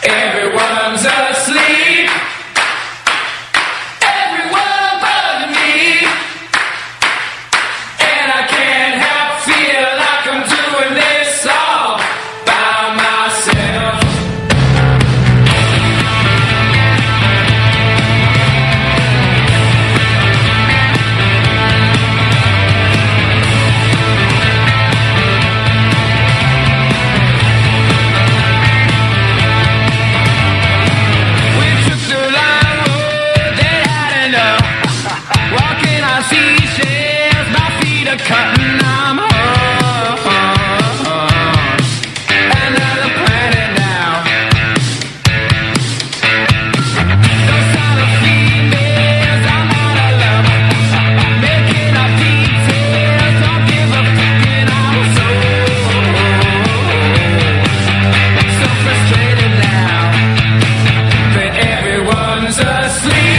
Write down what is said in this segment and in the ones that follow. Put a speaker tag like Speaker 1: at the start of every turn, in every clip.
Speaker 1: Everyone's asleep. Everyone but me. And I can't help feel like I'm doing this all by myself. Cutting, I'm home. Another planet now. Those kind of females, I'm out of love. Making up details, don't give a fuck, and I'm so frustrated now that everyone's asleep.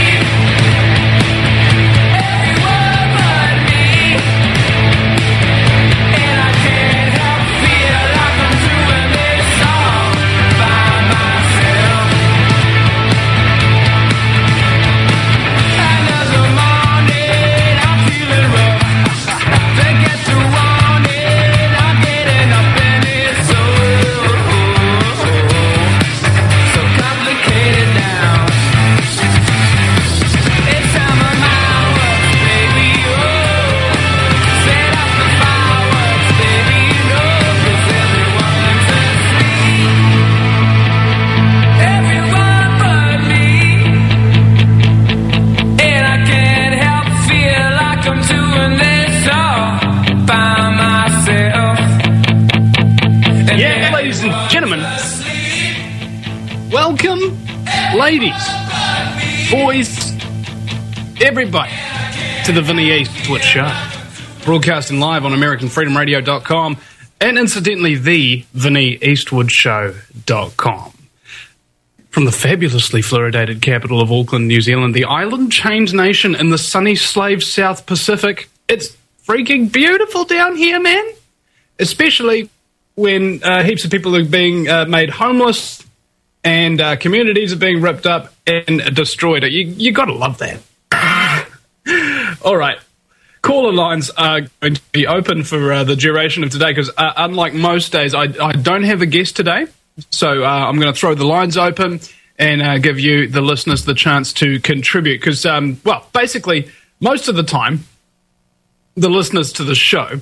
Speaker 2: Ladies, boys, everybody, to the Vinny Eastwood Show, broadcasting live on AmericanFreedomRadio.com and incidentally the VinnyEastwoodShow.com. From the fabulously fluoridated capital of Auckland, New Zealand, the island-chained nation in the sunny slave South Pacific, it's freaking beautiful down here, man. Especially when heaps of people are being made homeless and communities are being ripped up and destroyed. You got to love that. All right. Caller lines are going to be open for the duration of today because unlike most days, I don't have a guest today. So I'm going to throw the lines open and give you, the listeners, the chance to contribute. Because, well, basically, most of the time, the listeners to the show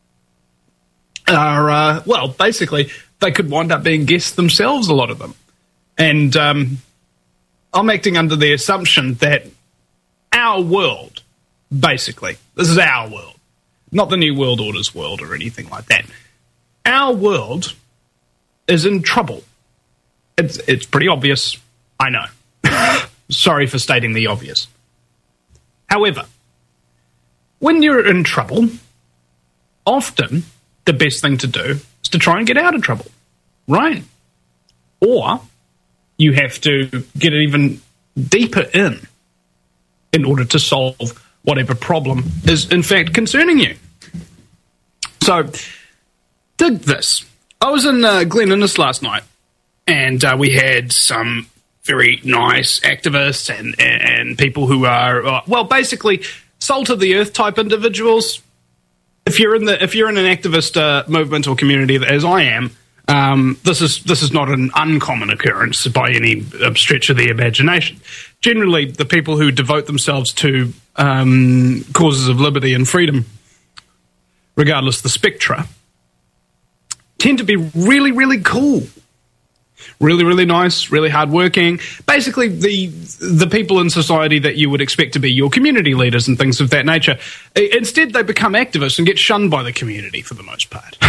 Speaker 2: are, well, basically, they could wind up being guests themselves, a lot of them. And I'm acting under the assumption that our world, basically, this is our world, not the New World Order's world or anything like that. Our world is in trouble. It's pretty obvious, I know. Sorry for stating the obvious. However, when you're in trouble, often the best thing to do is to try and get out of trouble, right? Or you have to get even deeper in order to solve whatever problem is in fact concerning you. So, dig this. I was in Glen Innes last night, and we had some very nice activists and people who are, well, basically salt of the earth type individuals. If you're in an activist movement or community, as I am, this is not an uncommon occurrence by any stretch of the imagination. Generally, the people who devote themselves to causes of liberty and freedom, regardless of the spectra, tend to be really, really cool. Really, really nice, really hardworking. Basically, the people in society that you would expect to be your community leaders and things of that nature. Instead, they become activists and get shunned by the community for the most part.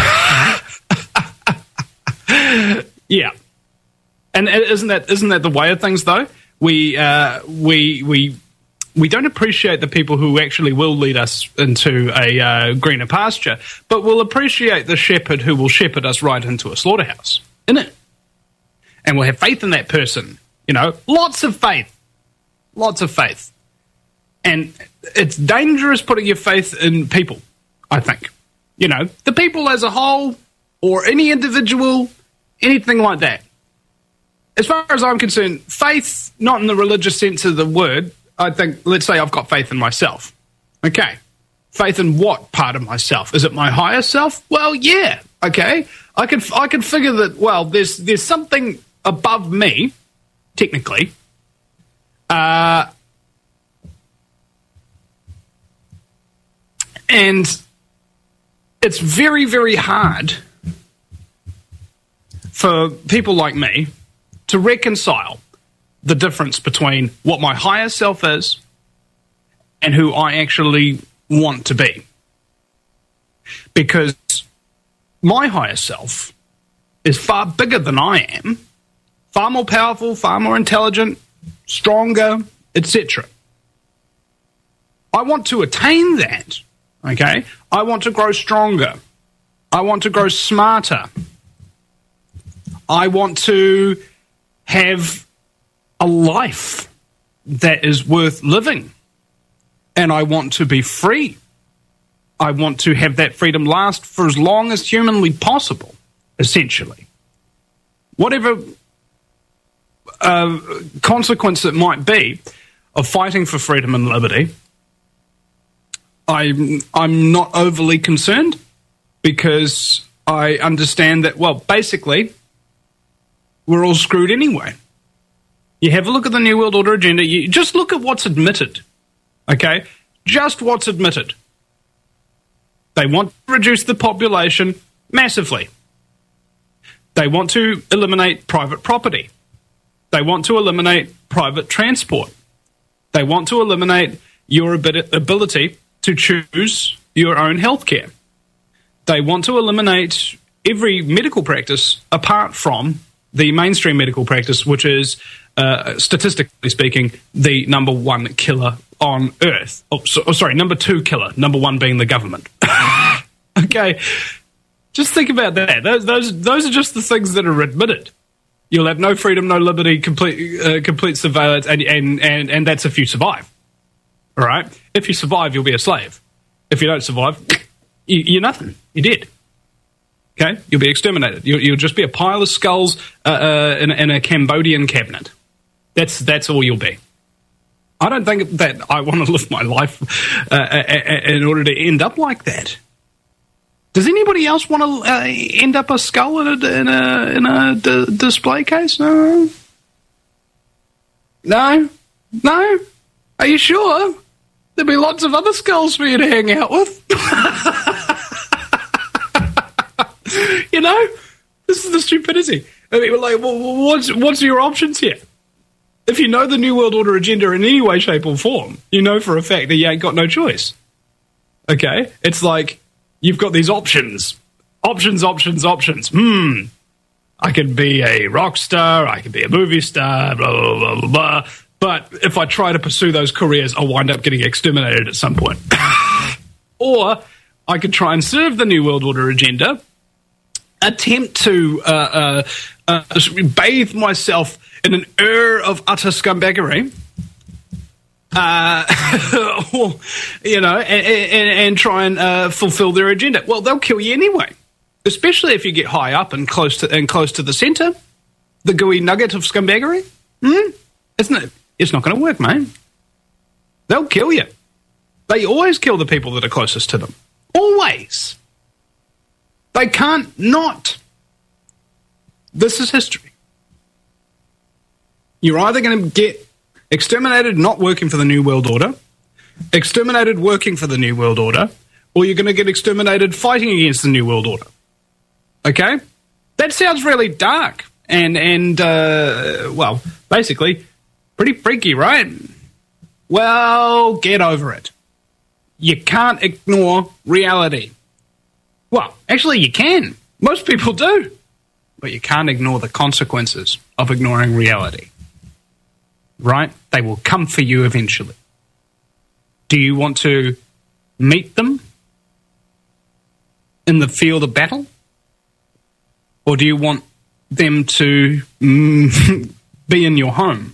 Speaker 2: Yeah, and isn't that the way of things though? We don't appreciate the people who actually will lead us into a greener pasture, but we'll appreciate the shepherd who will shepherd us right into a slaughterhouse, innit? And we'll have faith in that person, you know, lots of faith. And it's dangerous putting your faith in people, I think. You know, the people as a whole or any individual, anything like that. as far as I'm concerned, faith, not in the religious sense of the word, I think, let's say I've got faith in myself. Okay. Faith in what part of myself? Is it my higher self? Well, yeah. Okay. I can figure that, well, there's something above me, technically. And it's very, very hard for people like me to reconcile the difference between what my higher self is and who I actually want to be. Because my higher self is far bigger than I am, far more powerful, far more intelligent, stronger, etc. I want to attain that, okay? I want to grow stronger. I want to grow smarter. I want to have a life that is worth living. And I want to be free. I want to have that freedom last for as long as humanly possible, essentially. Whatever consequence it might be of fighting for freedom and liberty, I'm not overly concerned, because I understand that, well, basically, we're all screwed anyway. You have a look at the New World Order agenda, you just look at what's admitted, okay? Just what's admitted. They want to reduce the population massively. They want to eliminate private property. They want to eliminate private transport. They want to eliminate your ability to choose your own healthcare. They want to eliminate every medical practice apart from the mainstream medical practice, which is, statistically speaking, the number one killer on Earth. Number two killer, number one being the government. Okay, just think about that. Those are just the things that are admitted. You'll have no freedom, no liberty, complete surveillance, and that's if you survive. All right? If you survive, you'll be a slave. If you don't survive, you're nothing. You're dead. Okay? You'll be exterminated. You'll just be a pile of skulls in a Cambodian cabinet. That's all you'll be. I don't think that I want to live my life in order to end up like that. Does anybody else want to end up a skull in a display case? No? No? No? Are you sure? There'll be lots of other skulls for you to hang out with. You know? This is the stupidity. I mean, like, what's your options here? If you know the New World Order agenda in any way, shape, or form, you know for a fact that you ain't got no choice. Okay? It's like, you've got these options. Options. I could be a rock star, I could be a movie star, blah, blah, blah, blah, blah. But if I try to pursue those careers, I'll wind up getting exterminated at some point. Or I could try and serve the New World Order agenda, attempt to bathe myself in an of utter scumbaggery, you know, and try and fulfill their agenda. Well, they'll kill you anyway, especially if you get high up and close to the centre, the gooey nugget of scumbaggery. Isn't it? It's not going to work, mate. They'll kill you. They always kill the people that are closest to them. Always. They can't not. This is history. You're either going to get exterminated not working for the New World Order, exterminated working for the New World Order, or you're going to get exterminated fighting against the New World Order. Okay? That sounds really dark and well, basically, pretty freaky, right? Well, get over it. You can't ignore reality. Well, actually, you can. Most people do. But you can't ignore the consequences of ignoring reality. Right? They will come for you eventually. Do you want to meet them in the field of battle? Or do you want them to be in your home?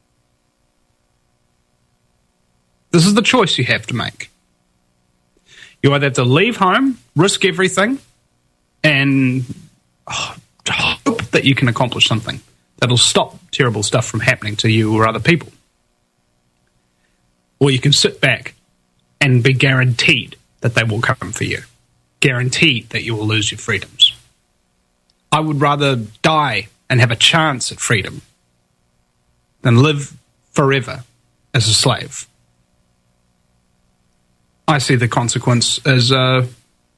Speaker 2: This is the choice you have to make. You either have to leave home, risk everything, and hope that you can accomplish something. that'll stop terrible stuff from happening to you or other people. Or you can sit back and be guaranteed that they will come for you. Guaranteed that you will lose your freedoms. I would rather die and have a chance at freedom than live forever as a slave. I see the consequence as no,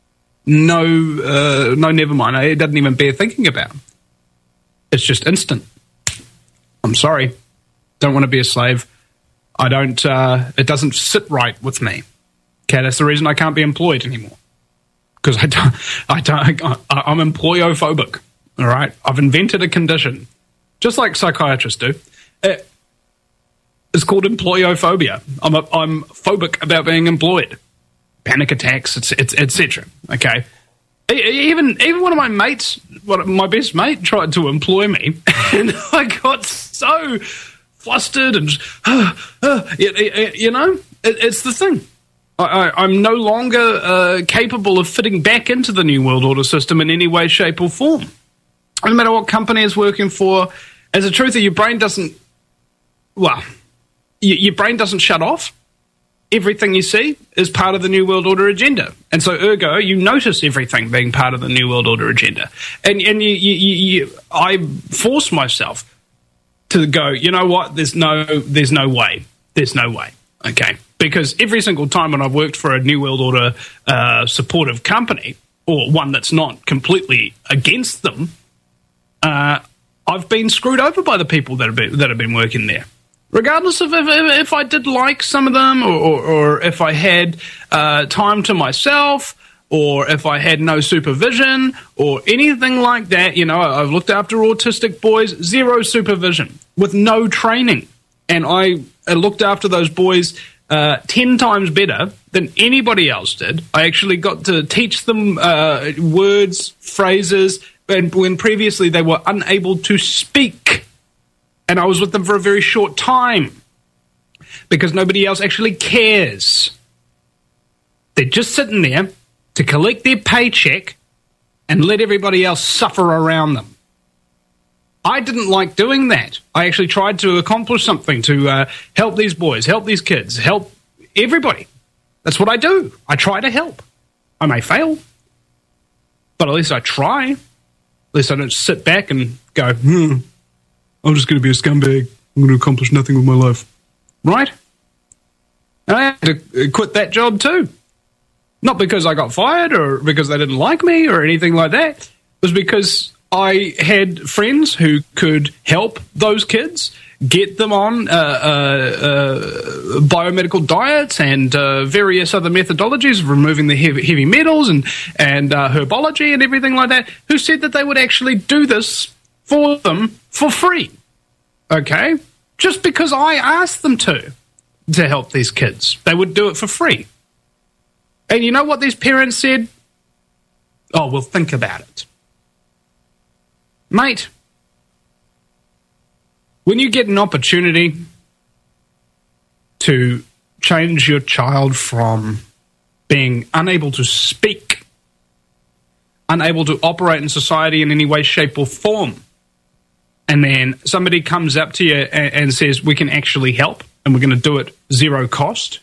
Speaker 2: never mind. It doesn't even bear thinking about. It's just instant. I'm sorry. Don't want to be a slave. I don't. It doesn't sit right with me. Okay, that's the reason I can't be employed anymore. Because I'm employophobic. All right, I've invented a condition, just like psychiatrists do. It's called employophobia. I'm phobic about being employed. Panic attacks, etc. Okay. Even one of my mates, my best mate, tried to employ me, and I got so flustered and it's the thing. I'm no longer capable of fitting back into the New World Order system in any way, shape, or form. No matter what company is working for, as a truther, your brain doesn't. Well, your brain doesn't shut off. Everything you see is part of the New World Order agenda. And so, ergo, you notice everything being part of the New World Order agenda. And I force myself to go, you know what, there's no way. There's no way, okay? Because every single time when I've worked for a New World Order supportive company, or one that's not completely against them, I've been screwed over by the people that have been working there. Regardless of if I did like some of them, or if I had time to myself, or if I had no supervision, or anything like that. You know, I've looked after autistic boys, zero supervision, with no training. And I looked after those boys 10 times better than anybody else did. I actually got to teach them words, phrases, and when previously they were unable to speak. And I was with them for a very short time because nobody else actually cares. They're just sitting there to collect their paycheck and let everybody else suffer around them. I didn't like doing that. I actually tried to accomplish something to help these boys, help these kids, help everybody. That's what I do. I try to help. I may fail, but at least I try. At least I don't sit back and go, I'm just going to be a scumbag. I'm going to accomplish nothing with my life. Right? And I had to quit that job too. Not because I got fired or because they didn't like me or anything like that. It was because I had friends who could help those kids, get them on biomedical diets and various other methodologies of removing the heavy metals and herbology and everything like that, who said that they would actually do this for them for free, okay? Just because I asked them to help these kids. They would do it for free. And you know what these parents said? Oh, well, think about it. Mate, when you get an opportunity to change your child from being unable to speak, unable to operate in society in any way, shape, or form, and then somebody comes up to you and says, we can actually help, and we're going to do it zero cost,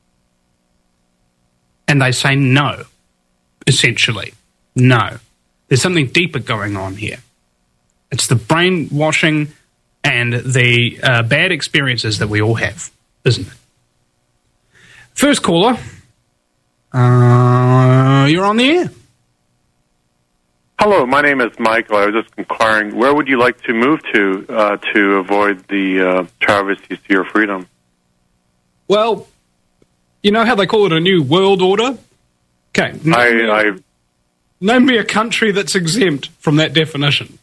Speaker 2: and they say no, essentially, no. There's something deeper going on here. It's the brainwashing and the bad experiences that we all have, isn't it? First caller, you're on the air.
Speaker 3: Hello, my name is Michael. I was just inquiring, where would you like to move to avoid the travesties to your freedom?
Speaker 2: Well, you know how they call it a new world order? Okay. Name me a country that's exempt from that definition.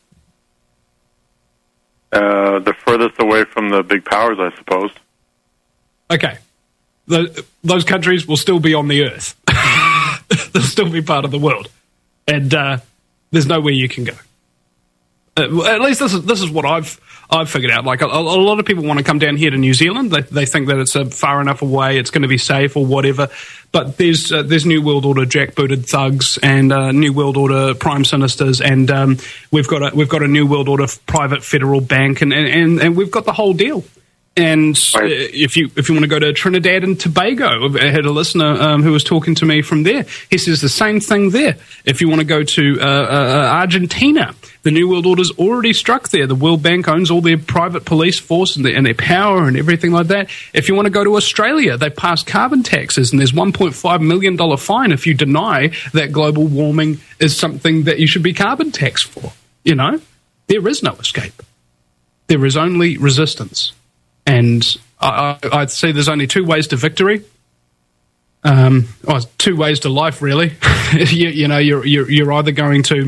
Speaker 3: The furthest away from the big powers, I suppose.
Speaker 2: Okay. Those countries will still be on the earth. They'll still be part of the world. And there's nowhere you can go. At least this is what I've figured out. Like a lot of people want to come down here to New Zealand. They think that it's far enough away, it's going to be safe or whatever. But there's New World Order jackbooted thugs and New World Order prime sinisters, and we've got a New World Order private federal bank, and we've got the whole deal. And if you want to go to Trinidad and Tobago, I had a listener who was talking to me from there. He says the same thing there. If you want to go to Argentina, the New World Order's already struck there. The World Bank owns all their private police force and their power and everything like that. If you want to go to Australia, they passed carbon taxes, and there's $1.5 million fine if you deny that global warming is something that you should be carbon taxed for. You know, there is no escape. There is only resistance. And I'd say there's only two ways to victory. Two ways to life, really. you know, you're either going to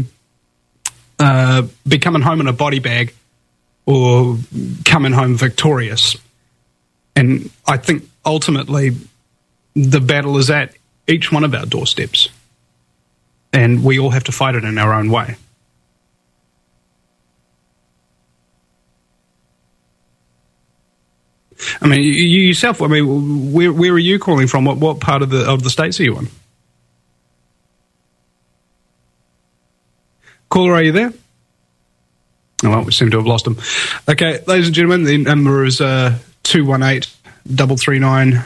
Speaker 2: be coming home in a body bag or coming home victorious. And I think ultimately the battle is at each one of our doorsteps. And we all have to fight it in our own way. I mean, you yourself. I mean, where are you calling from? What part of the states are you in? Caller, are you there? Oh, well, we seem to have lost him. Okay, ladies and gentlemen, the number is 218-339-8525,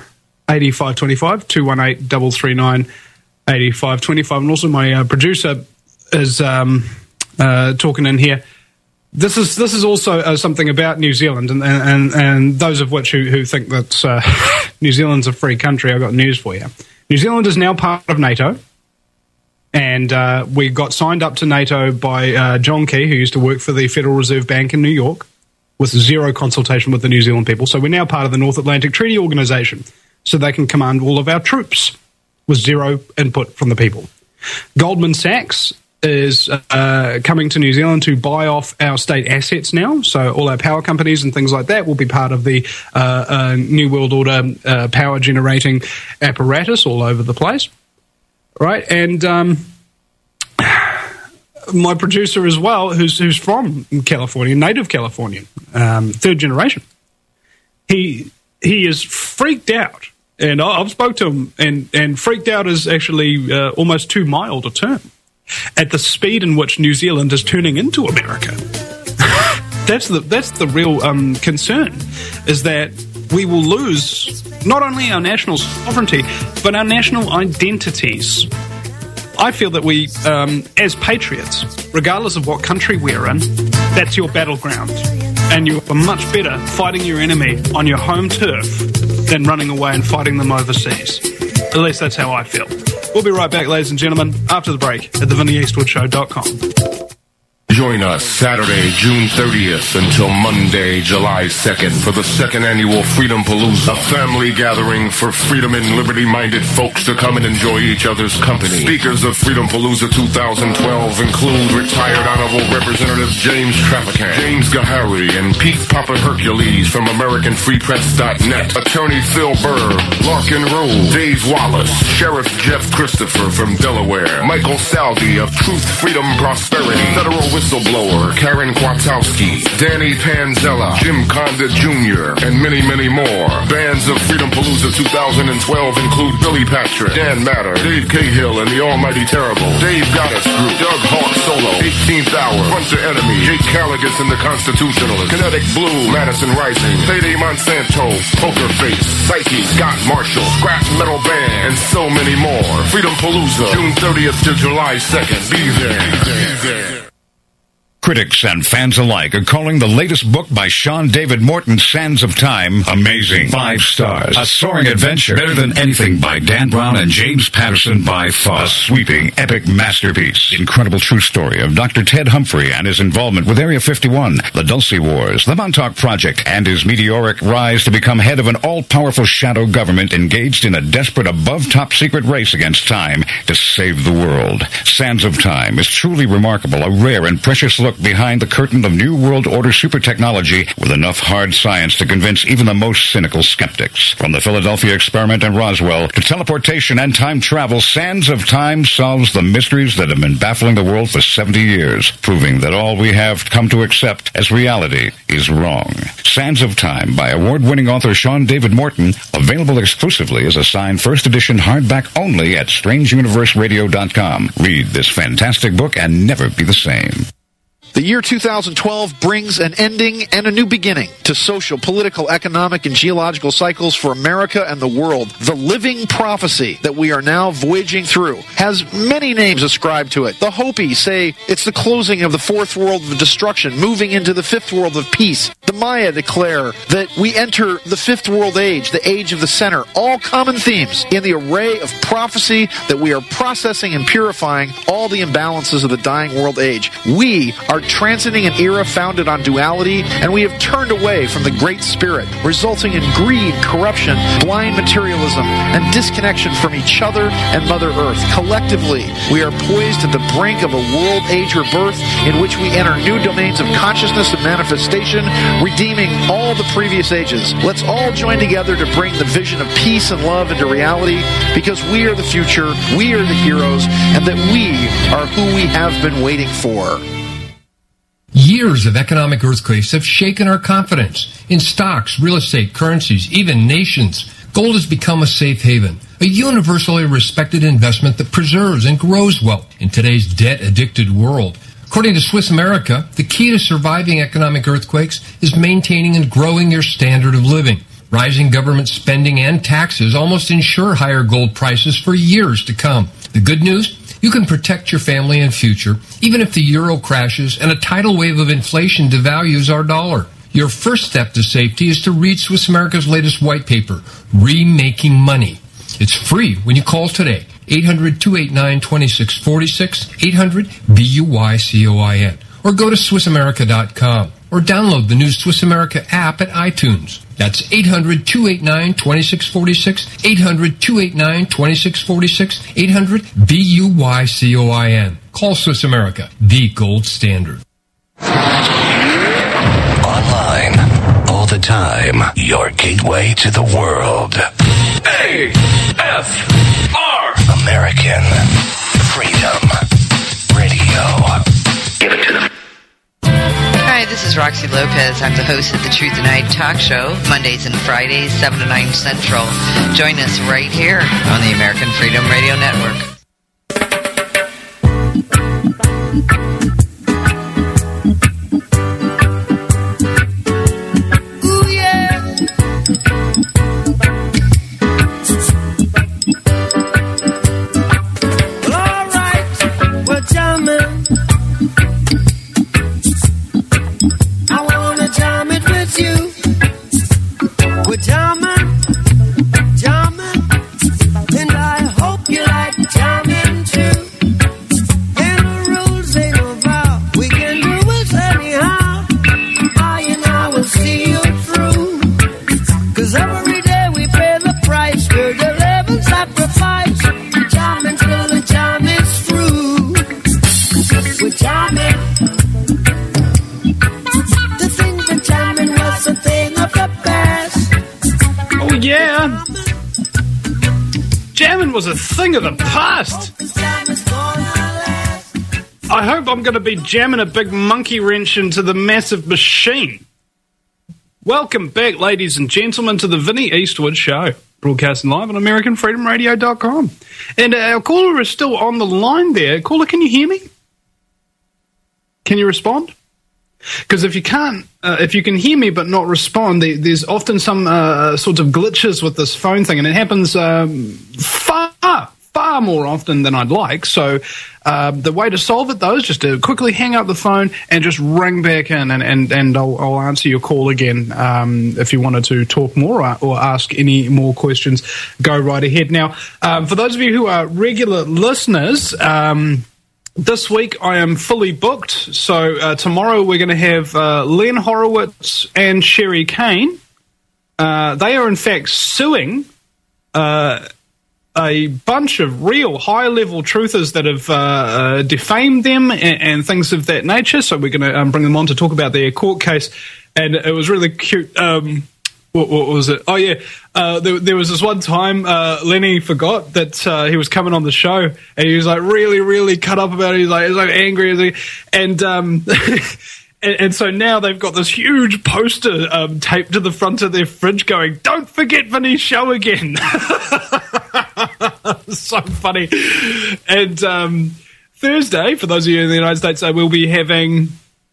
Speaker 2: 218-339-8525, and also my producer is talking in here. This is also something about New Zealand, and those of which who think that New Zealand's a free country, I've got news for you. New Zealand is now part of NATO, and we got signed up to NATO by John Key, who used to work for the Federal Reserve Bank in New York, with zero consultation with the New Zealand people. So we're now part of the North Atlantic Treaty Organization, so they can command all of our troops with zero input from the people. Goldman Sachs is coming to New Zealand to buy off our state assets now. So all our power companies and things like that will be part of the New World Order power generating apparatus all over the place. Right? And my producer as well, who's from California, native Californian, third generation, he is freaked out. And I've spoke to him, and freaked out is actually almost too mild a term, at the speed in which New Zealand is turning into America. That's the real concern, is that we will lose not only our national sovereignty, but our national identities. I feel that we, as patriots, regardless of what country we're in, that's your battleground. And you are much better fighting your enemy on your home turf than running away and fighting them overseas. At least that's how I feel. We'll be right back, ladies and gentlemen, after the break at theVinnieEastwoodshow.com.
Speaker 4: Join us Saturday, June 30th until Monday, July 2nd for the second annual Freedom Palooza, a family gathering for freedom and liberty-minded folks to come and enjoy each other's company. Speakers of Freedom Palooza 2012 include retired Honorable Representative James Traficant, James Gahary, and Pete Papa Hercules from AmericanFreePress.net, Attorney Phil Burr, Larkin Rose, Dave Wallace, Sheriff Jeff Christopher from Delaware, Michael Salvi of Truth, Freedom, Prosperity, Federal Whistleblower, Karen Kwiatkowski, Danny Panzella, Jim Condit Jr., and many, many more. Bands of Freedom Palooza 2012 include Billy Patrick, Dan Matter, Dave Cahill and the Almighty Terrible, Dave Goddess Group, Doug Hawk Solo, 18th Hour, Front to Enemy, Jake Callaghan and the Constitutionalist, Kinetic Blue, Madison Rising, Payday Monsanto, Poker Face, Psyche, Scott Marshall, Scrap Metal Band, and so many more. Freedom Palooza, June 30th to July 2nd. Be there. Be there.
Speaker 5: Critics and fans alike are calling the latest book by Sean David Morton, Sands of Time, amazing. 5 stars. A soaring adventure. Better than anything by Dan Brown and James Patterson by far. A sweeping, epic masterpiece. Incredible true story of Dr. Ted Humphrey and his involvement with Area 51, the Dulce Wars, the Montauk Project, and his meteoric rise to become head of an all-powerful shadow government engaged in a desperate above-top-secret race against time to save the world. Sands of Time is truly remarkable, a rare and precious look look behind the curtain of New World Order super technology with enough hard science to convince even the most cynical skeptics. From the Philadelphia experiment in Roswell to teleportation and time travel, Sands of Time solves the mysteries that have been baffling the world for 70 years, proving that all we have come to accept as reality is wrong. Sands of Time by award-winning author Sean David Morton, available exclusively as a signed first edition hardback only at StrangeUniverseRadio.com. Read this fantastic book and never be the same.
Speaker 6: The year 2012 brings an ending and a new beginning to social, political, economic, and geological cycles for America and the world. The living prophecy that we are now voyaging through has many names ascribed to it. The Hopi say it's the closing of the fourth world of destruction, moving into the fifth world of peace. The Maya declare that we enter the fifth world age, the age of the center. All common themes in the array of prophecy that we are processing and purifying all the imbalances of the dying world age. We are transiting an era founded on duality, and we have turned away from the Great Spirit, resulting in greed, corruption, blind materialism, and disconnection from each other and Mother Earth. Collectively, we are poised at the brink of a world age rebirth in which we enter new domains of consciousness and manifestation, redeeming all the previous ages. Let's all join together to bring the vision of peace and love into reality, because we are the future, we are the heroes, and that we are who we have been waiting for.
Speaker 7: Years of economic earthquakes have shaken our confidence in stocks, real estate, currencies, even nations. Gold has become a safe haven, a universally respected investment that preserves and grows wealth in today's debt-addicted world. According to Swiss America, the key to surviving economic earthquakes is maintaining and growing your standard of living. Rising government spending and taxes almost ensure higher gold prices for years to come. The good news? You can protect your family and future, even if the euro crashes and a tidal wave of inflation devalues our dollar. Your first step to safety is to read Swiss America's latest white paper, Remaking Money. It's free when you call today, 800-289-2646, 800-BUYCOIN, or go to SwissAmerica.com, or download the new Swiss America app at iTunes. That's 800-289-2646, 800-289-2646, 800-BUYCOIN. Call Swiss America, the gold standard.
Speaker 8: Online, all the time, your gateway to the world. AFR! American Freedom Radio. Give it to them.
Speaker 9: Hi, this is Roxy Lopez. I'm the host of the Truth Tonight talk show, Mondays and Fridays, 7 to 9 Central. Join us right here on the American Freedom Radio Network.
Speaker 1: Ooh, yeah. Well, all right, we're jamming. We're jamming, and I hope you like jamming too. And the rules ain't no vow, we can do it anyhow. I and I will see you through, 'cause every day we pay the price, we're the living sacrifice. Jamming till the jam is through. We're jamming. The thing that jamming was a thing of the past.
Speaker 2: Oh, yeah. Jamming was a thing of the past. I hope I'm going to be jamming a big monkey wrench into the massive machine. Welcome back, ladies and gentlemen, to the Vinnie Eastwood Show, broadcasting live on AmericanFreedomRadio.com. And our caller is still on the line there. Caller, can you hear me? Can you respond? Because if you can't, if you can hear me but not respond, there's often some sorts of glitches with this phone thing, and it happens far more often than I'd like. So the way to solve it, though, is just to quickly hang up the phone and just ring back in, and I'll answer your call again. If you wanted to talk more or ask any more questions, go right ahead. Now, for those of you who are regular listeners, this week I am fully booked, so tomorrow we're going to have Len Horowitz and Sherry Kane. They are in fact suing a bunch of real high-level truthers that have defamed them and things of that nature. So we're going to bring them on to talk about their court case. And it was really cute. What was it? Oh, yeah. There was this one time Lenny forgot that he was coming on the show, and he was like really, really cut up about it. He was like angry. And and so now they've got this huge poster taped to the front of their fridge going, "Don't forget Vinny's show again." So funny. And Thursday, for those of you in the United States, we'll be having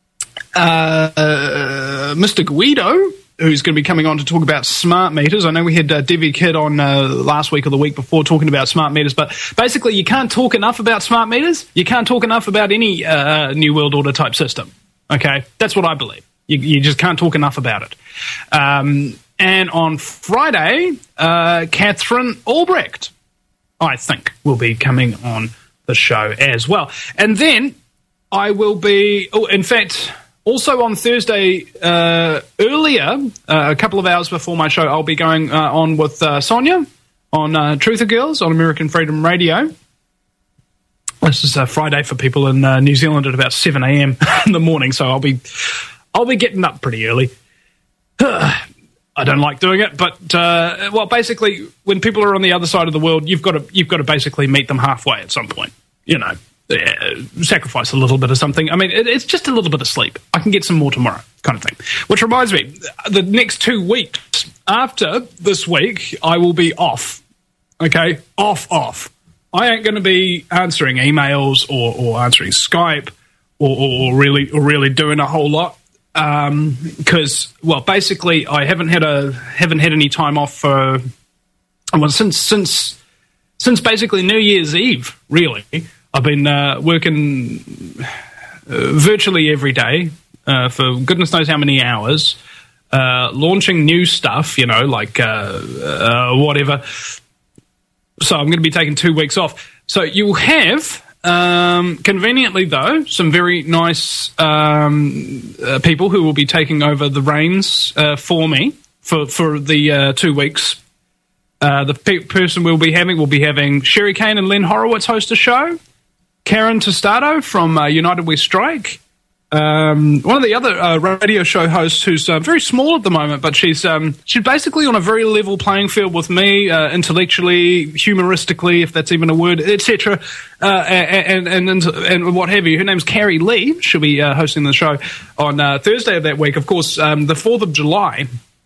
Speaker 2: Mr. Guido, who's going to be coming on to talk about smart meters. I know we had Debbie Kidd on last week or the week before talking about smart meters, but basically you can't talk enough about smart meters. You can't talk enough about any New World Order type system. Okay? That's what I believe. You just can't talk enough about it. And on Friday, Catherine Albrecht, I think, will be coming on the show as well. And then I will be, in fact, also on Thursday, earlier, a couple of hours before my show, I'll be going on with Sonia on Truther Girls on American Freedom Radio. This is Friday for people in New Zealand at about 7 a.m. in the morning, so I'll be getting up pretty early. I don't like doing it, but well, basically, when people are on the other side of the world, you've got to basically meet them halfway at some point. You know, sacrifice a little bit of something. I mean, it's just a little bit of sleep. I can get some more tomorrow, kind of thing. Which reminds me, the next 2 weeks after this week, I will be off. Okay, off. I ain't going to be answering emails or answering Skype or really doing a whole lot. Because, well, basically, I haven't had any time off for since basically New Year's Eve. Really, I've been working virtually every day for goodness knows how many hours, launching new stuff. You know, like whatever. So I'm going to be taking 2 weeks off. So you'll have. Conveniently, though, some very nice people who will be taking over the reins for me for the 2 weeks. The person we'll be having Sherry Kane and Len Horowitz host a show. Karen Tostado from United We Strike. One of the other radio show hosts who's very small at the moment, but she's basically on a very level playing field with me, intellectually, humoristically, if that's even a word, etc., and what have you. Her name's Carrie Lee. She'll be hosting the show on Thursday of that week. Of course, the 4th of July.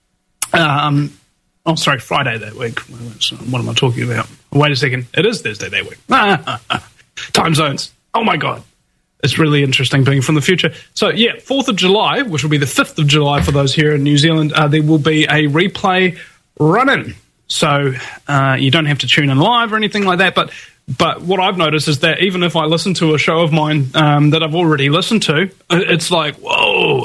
Speaker 2: Friday that week. What am I talking about? Wait a second. It is Thursday that week. Time zones. Oh my God. It's really interesting being from the future. So, yeah, 4th of July, which will be the 5th of July for those here in New Zealand, there will be a replay run-in. So you don't have to tune in live or anything like that. But what I've noticed is that even if I listen to a show of mine that I've already listened to, it's like, whoa,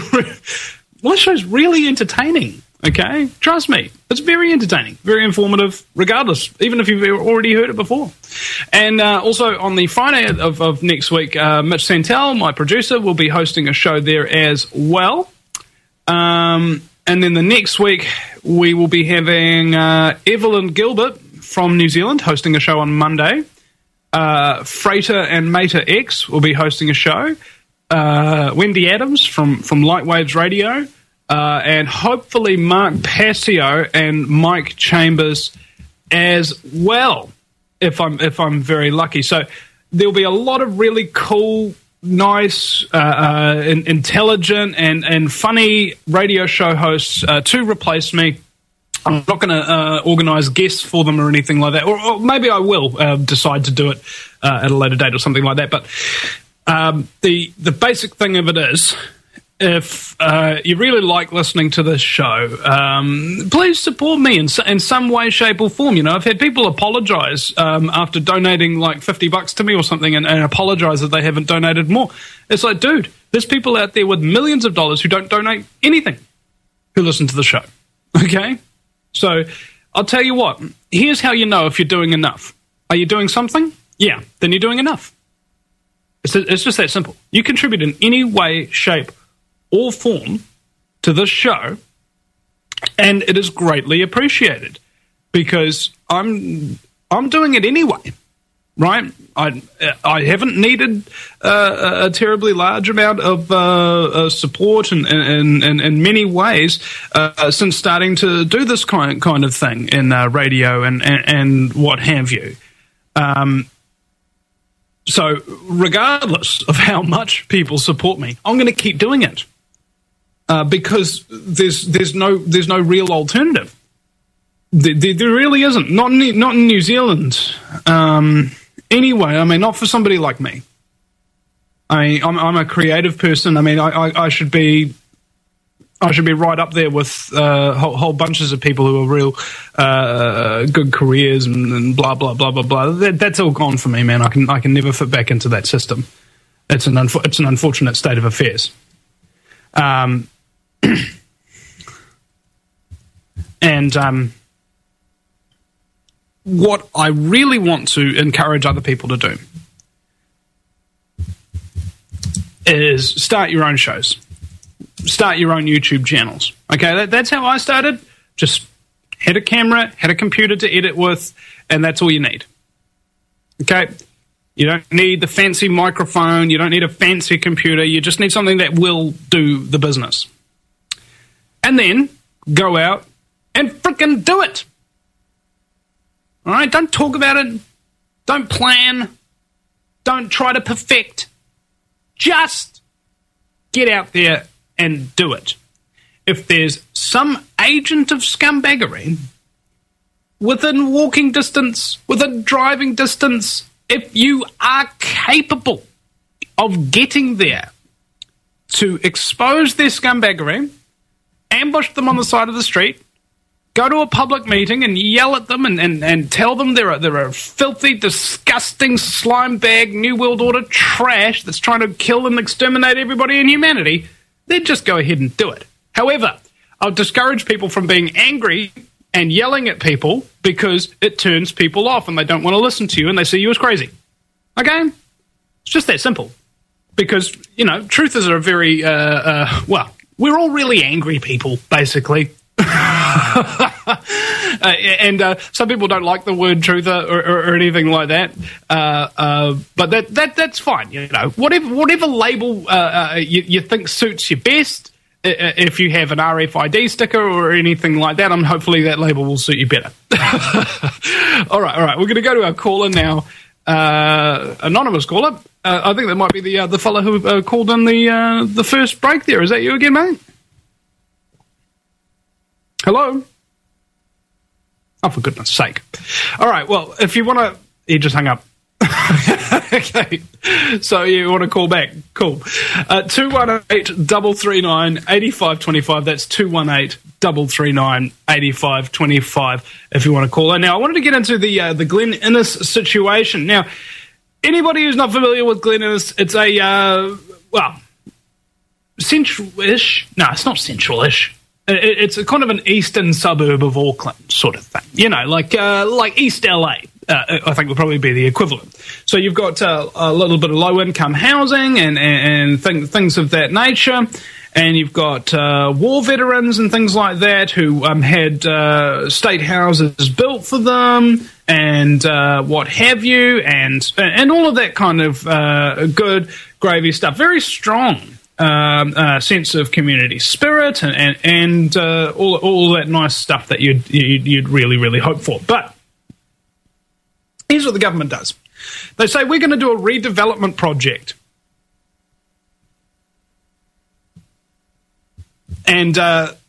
Speaker 2: my show's really entertaining. Okay, trust me, it's very entertaining, very informative, regardless, even if you've already heard it before. And also on the Friday of next week, Mitch Santel, my producer, will be hosting a show there as well. And then the next week, we will be having Evelyn Gilbert from New Zealand hosting a show on Monday. Freighter and Mater X will be hosting a show. Wendy Adams from Lightwaves Radio. And hopefully Mark Passio and Mike Chambers as well, if I'm very lucky. So there'll be a lot of really cool, nice, intelligent, and funny radio show hosts to replace me. I'm not going to organise guests for them or anything like that, or maybe I will decide to do it at a later date or something like that. But the basic thing of it is, if you really like listening to this show, please support me in some way, shape, or form. You know, I've had people apologise after donating like $50 to me or something, and apologise that they haven't donated more. It's like, dude, there's people out there with millions of dollars who don't donate anything who listen to the show. Okay, so I'll tell you what. Here's how you know if you're doing enough. Are you doing something? Yeah, then you're doing enough. It's just that simple. You contribute in any way, shape, or form to this show, and it is greatly appreciated, because I'm I'm doing it anyway, right? I haven't needed a terribly large amount of support in many ways since starting to do this kind of thing in radio and what have you. So regardless of how much people support me, I'm going to keep doing it because there's no real alternative. There really isn't. Not in New Zealand. Anyway, I mean, not for somebody like me. I'm a creative person. I mean, I should be right up there with whole bunches of people who are real good careers and blah blah blah blah blah. That's all gone for me, man. I can never fit back into that system. It's an unfortunate state of affairs. What I really want to encourage other people to do is start your own shows. Start your own YouTube channels. Okay, that's how I started. Just had a camera, had a computer to edit with, and that's all you need. Okay? You don't need the fancy microphone. You don't need a fancy computer. You just need something that will do the business. And then go out and frickin' do it. All right? Don't talk about it. Don't plan. Don't try to perfect. Just get out there and do it. If there's some agent of scumbaggery within walking distance, within driving distance, if you are capable of getting there to expose their scumbaggery, ambush them on the side of the street, go to a public meeting and yell at them and tell them they're a filthy, disgusting, slime bag, New World Order trash that's trying to kill and exterminate everybody in humanity, then just go ahead and do it. However, I'll discourage people from being angry and yelling at people because it turns people off and they don't want to listen to you and they see you as crazy. Okay? It's just that simple. Because, you know, truthers are very, well, we're all really angry people, basically. And some people don't like the word truther or anything like that, but that's fine. You know, whatever label you think suits you best. If you have an RFID sticker or anything like that, hopefully that label will suit you better. All right. We're going to go to our caller now, anonymous caller. I think that might be the fellow who called in the first break. There, is that you again, mate? Hello? Oh, for goodness sake. All right, well, if you want to... He just hung up. Okay, so you want to call back. Cool. 218-339-8525. That's 218-339-8525 if you want to call in. Now, I wanted to get into the Glen Innes situation. Now, anybody who's not familiar with Glen Innes, it's a, central-ish... No, it's not central-ish. It's a kind of an eastern suburb of Auckland sort of thing. You know, like East LA, I think would probably be the equivalent. So you've got a little bit of low-income housing and things of that nature. And you've got war veterans and things like that who had state houses built for them and what have you. And all of that kind of good gravy stuff. Very strong. Sense of community spirit and all that nice stuff that you'd really, really hope for. But here's what the government does. They say, we're going to do a redevelopment project. And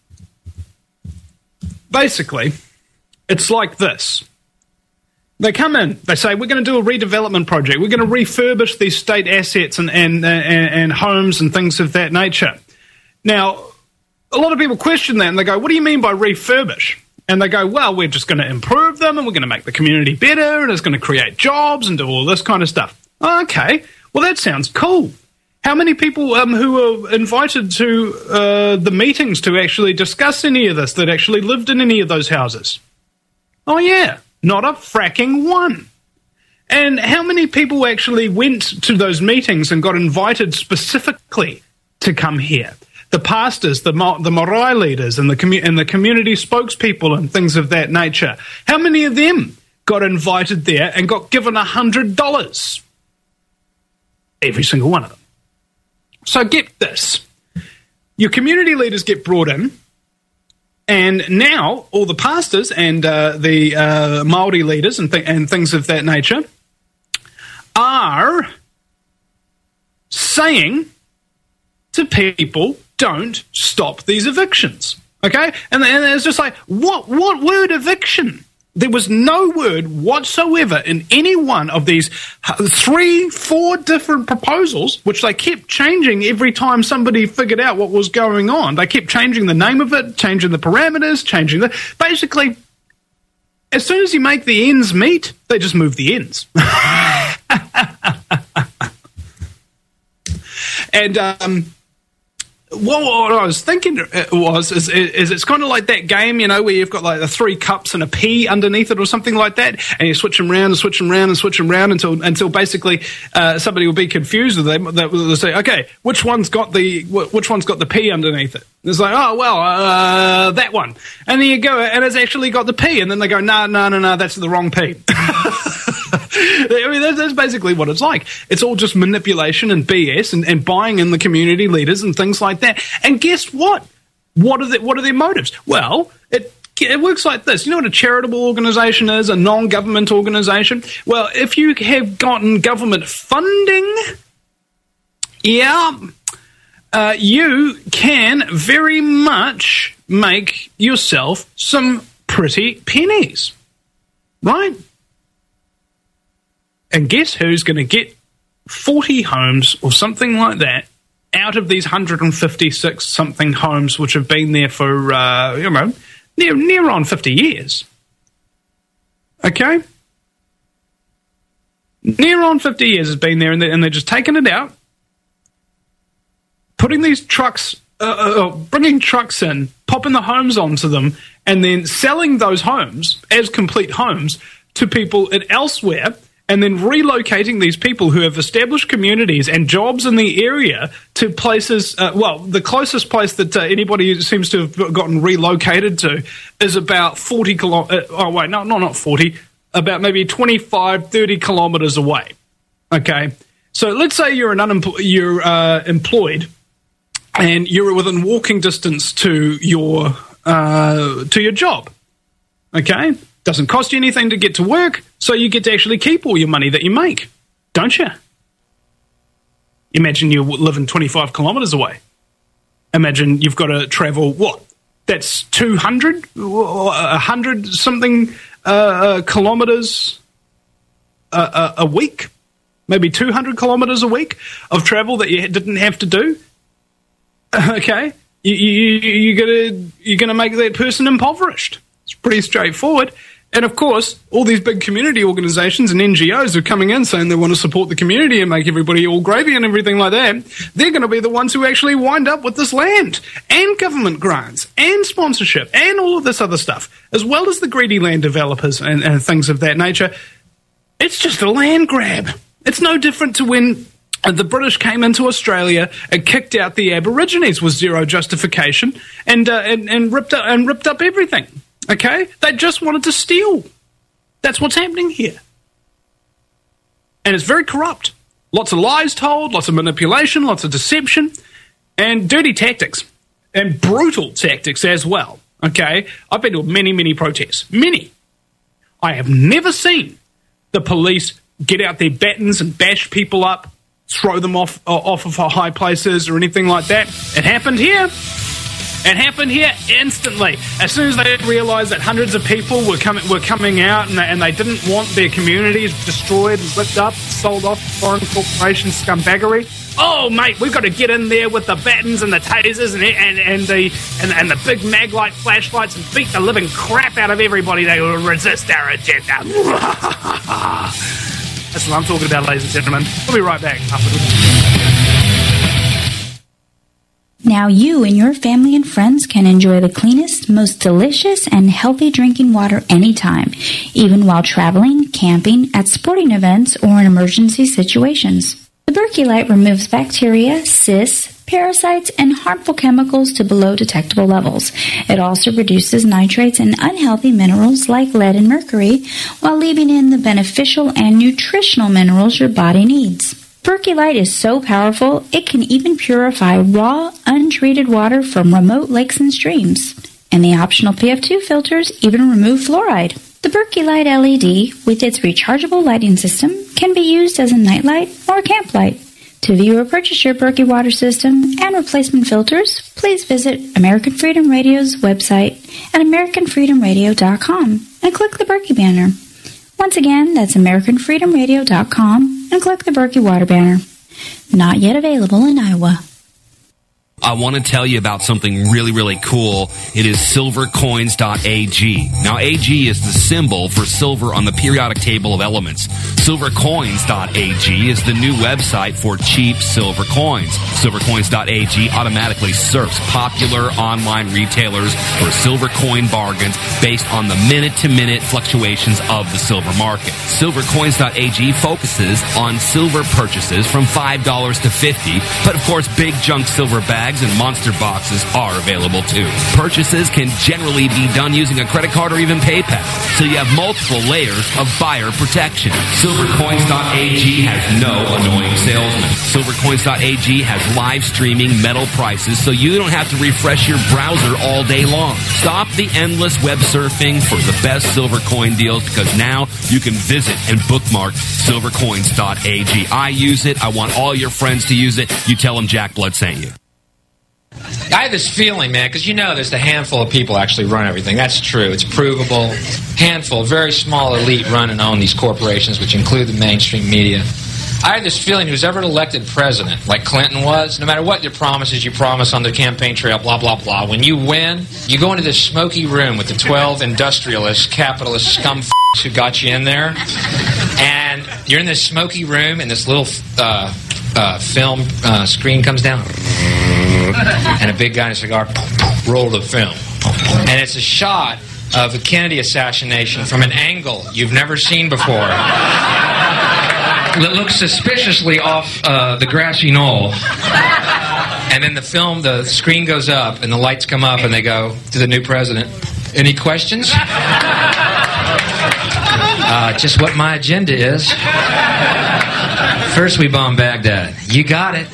Speaker 2: basically, it's like this. They come in, they say, we're going to do a redevelopment project. We're going to refurbish these state assets and homes and things of that nature. Now, a lot of people question that and they go, what do you mean by refurbish? And they go, well, we're just going to improve them and we're going to make the community better and it's going to create jobs and do all this kind of stuff. Okay, well, that sounds cool. How many people who were invited to the meetings to actually discuss any of this that actually lived in any of those houses? Oh, yeah. Not a fracking one. And how many people actually went to those meetings and got invited specifically to come here? The pastors, the marae leaders, and the community spokespeople and things of that nature. How many of them got invited there and got given $100. Every single one of them. So get this. Your community leaders get brought in, and now all the pastors and the Māori leaders and things of that nature are saying to people, don't stop these evictions. Okay? And it's just like, what word eviction? There was no word whatsoever in any one of these 3-4 different proposals, which they kept changing every time somebody figured out what was going on. They kept changing the name of it, changing the parameters, basically, as soon as you make the ends meet, they just move the ends. And what I was thinking is it's kind of like that game, where you've got like the 3 cups and a pea underneath it or something like that, and you switch them around and switch them around and switch them around until basically somebody will be confused with them. They'll say, okay, which one's got the pea underneath it? And it's like, oh well, that one. And then you go, and it's actually got the pea, and then they go, no, that's the wrong pea. I mean, that's basically what it's like. It's all just manipulation and BS and buying in the community leaders and things like that. And guess what? What are their motives? Well, it works like this. You know what a charitable organisation is, a non-government organisation? Well, if you have gotten government funding, you can very much make yourself some pretty pennies, right? And guess who's going to get 40 homes or something like that out of these 156-something homes which have been there for, near on 50 years? Okay? Near on 50 years has been there, and they're just taking it out, putting these trucks, bringing trucks in, popping the homes onto them, and then selling those homes as complete homes to people elsewhere, and then relocating these people who have established communities and jobs in the area to places, the closest place that anybody seems to have gotten relocated to is about 40 kilometers, not 40, about maybe 25, 30 kilometers away. Okay? So let's say you're employed and you're within walking distance to your job. Okay? Doesn't cost you anything to get to work, so you get to actually keep all your money that you make, don't you? Imagine you're living 25 kilometres away. Imagine you've got to travel, that's 200, 100-something kilometres a week? Maybe 200 kilometres a week of travel that you didn't have to do? Okay? You're gonna make that person impoverished. It's pretty straightforward. And of course, all these big community organisations and NGOs are coming in saying they want to support the community and make everybody all gravy and everything like that. They're going to be the ones who actually wind up with this land and government grants and sponsorship and all of this other stuff, as well as the greedy land developers and things of that nature. It's just a land grab. It's no different to when the British came into Australia and kicked out the Aborigines with zero justification and ripped up everything. Okay? They just wanted to steal. That's what's happening here. And it's very corrupt. Lots of lies told, lots of manipulation, lots of deception, and dirty tactics. And brutal tactics as well. Okay? I've been to many, many protests. Many. I have never seen the police get out their batons and bash people up, throw them off of high places or anything like that. It happened here. It happened here instantly. As soon as they realised that hundreds of people were coming out and they didn't want their communities destroyed and ripped up, sold off to foreign corporation scumbaggery. Oh, mate, we've got to get in there with the batons and the tasers and the big mag-light flashlights and beat the living crap out of everybody that will resist our agenda. That's what I'm talking about, ladies and gentlemen. We'll be right back after this.
Speaker 10: Now you and your family and friends can enjoy the cleanest, most delicious, and healthy drinking water anytime, even while traveling, camping, at sporting events, or in emergency situations. The Berkey Light removes bacteria, cysts, parasites, and harmful chemicals to below detectable levels. It also reduces nitrates and unhealthy minerals like lead and mercury, while leaving in the beneficial and nutritional minerals your body needs. Percolite is so powerful, it can even purify raw, untreated water from remote lakes and streams. And the optional PF2 filters even remove fluoride. The Percolite LED, with its rechargeable lighting system, can be used as a nightlight or camp light. To view or purchase your Berkey water system and replacement filters, please visit American Freedom Radio's website at AmericanFreedomRadio.com and click the Berkey banner. Once again, that's AmericanFreedomRadio.com and click the Berkey water banner. Not yet available in Iowa.
Speaker 11: I want to tell you about something really, really cool. It is silvercoins.ag. Now, AG is the symbol for silver on the periodic table of elements. Silvercoins.ag is the new website for cheap silver coins. Silvercoins.ag automatically surfs popular online retailers for silver coin bargains based on the minute-to-minute fluctuations of the silver market. Silvercoins.ag focuses on silver purchases from $5 to $50, but of course, big junk silver bags and monster boxes are available too. Purchases can generally be done using a credit card or even PayPal, so you have multiple layers of buyer protection. Silvercoins.ag has no annoying salesmen. Silvercoins.ag has live streaming metal prices, so you don't have to refresh your browser all day long. Stop the endless web surfing for the best silver coin deals, because now you can visit and bookmark silvercoins.ag. I use it. I want all your friends to use it. You tell them Jack Blood sent you.
Speaker 12: I have this feeling, man, because you know there's a handful of people actually run everything. That's true. It's provable. Handful, very small elite run and own these corporations, which include the mainstream media. I have this feeling who's ever elected president, like Clinton was, no matter what your promises you promise on the campaign trail, blah, blah, blah, when you win, you go into this smoky room with the 12 industrialists, capitalist scum who got you in there, and you're in this smoky room, and this little film screen comes down, and a big guy in a cigar, roll the film. And it's a shot of the Kennedy assassination from an angle you've never seen before. That looks suspiciously off the grassy knoll. And then the screen goes up, and the lights come up, and they go to the new president. Any questions? Just what my agenda is. First we bomb Baghdad. You got it.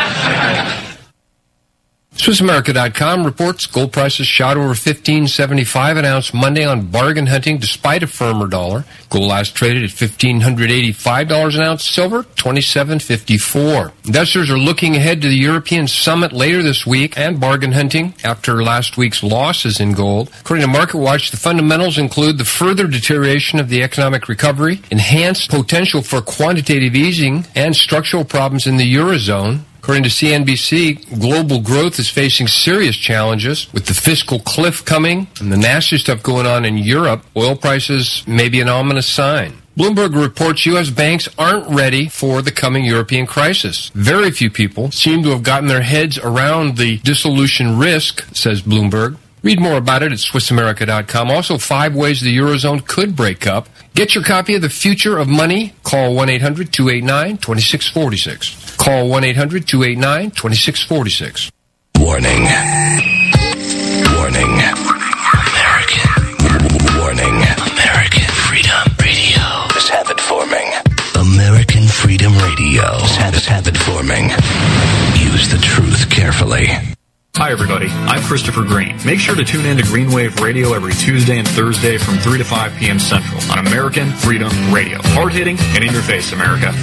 Speaker 7: SwissAmerica.com reports gold prices shot over $1,575 an ounce Monday on bargain hunting despite a firmer dollar. Gold last traded at $1,585 an ounce. Silver, $27.54. Investors are looking ahead to the European summit later this week and bargain hunting after last week's losses in gold. According to MarketWatch, the fundamentals include the further deterioration of the economic recovery, enhanced potential for quantitative easing, and structural problems in the Eurozone. According to CNBC, global growth is facing serious challenges with the fiscal cliff coming and the nasty stuff going on in Europe. Oil prices may be an ominous sign. Bloomberg reports U.S. banks aren't ready for the coming European crisis. Very few people seem to have gotten their heads around the dissolution risk, says Bloomberg. Read more about it at SwissAmerica.com. Also, 5 ways the Eurozone could break up. Get your copy of The Future of Money. Call 1-800-289-2646. Call 1-800-289-2646.
Speaker 8: Warning. Warning. American. Warning. American Freedom Radio is habit forming. American Freedom Radio is habit forming. Use the truth carefully.
Speaker 13: Hi, everybody. I'm Christopher Green. Make sure to tune in to Green Wave Radio every Tuesday and Thursday from 3 to 5 p.m. Central on American Freedom Radio. Hard-hitting and in your face, America.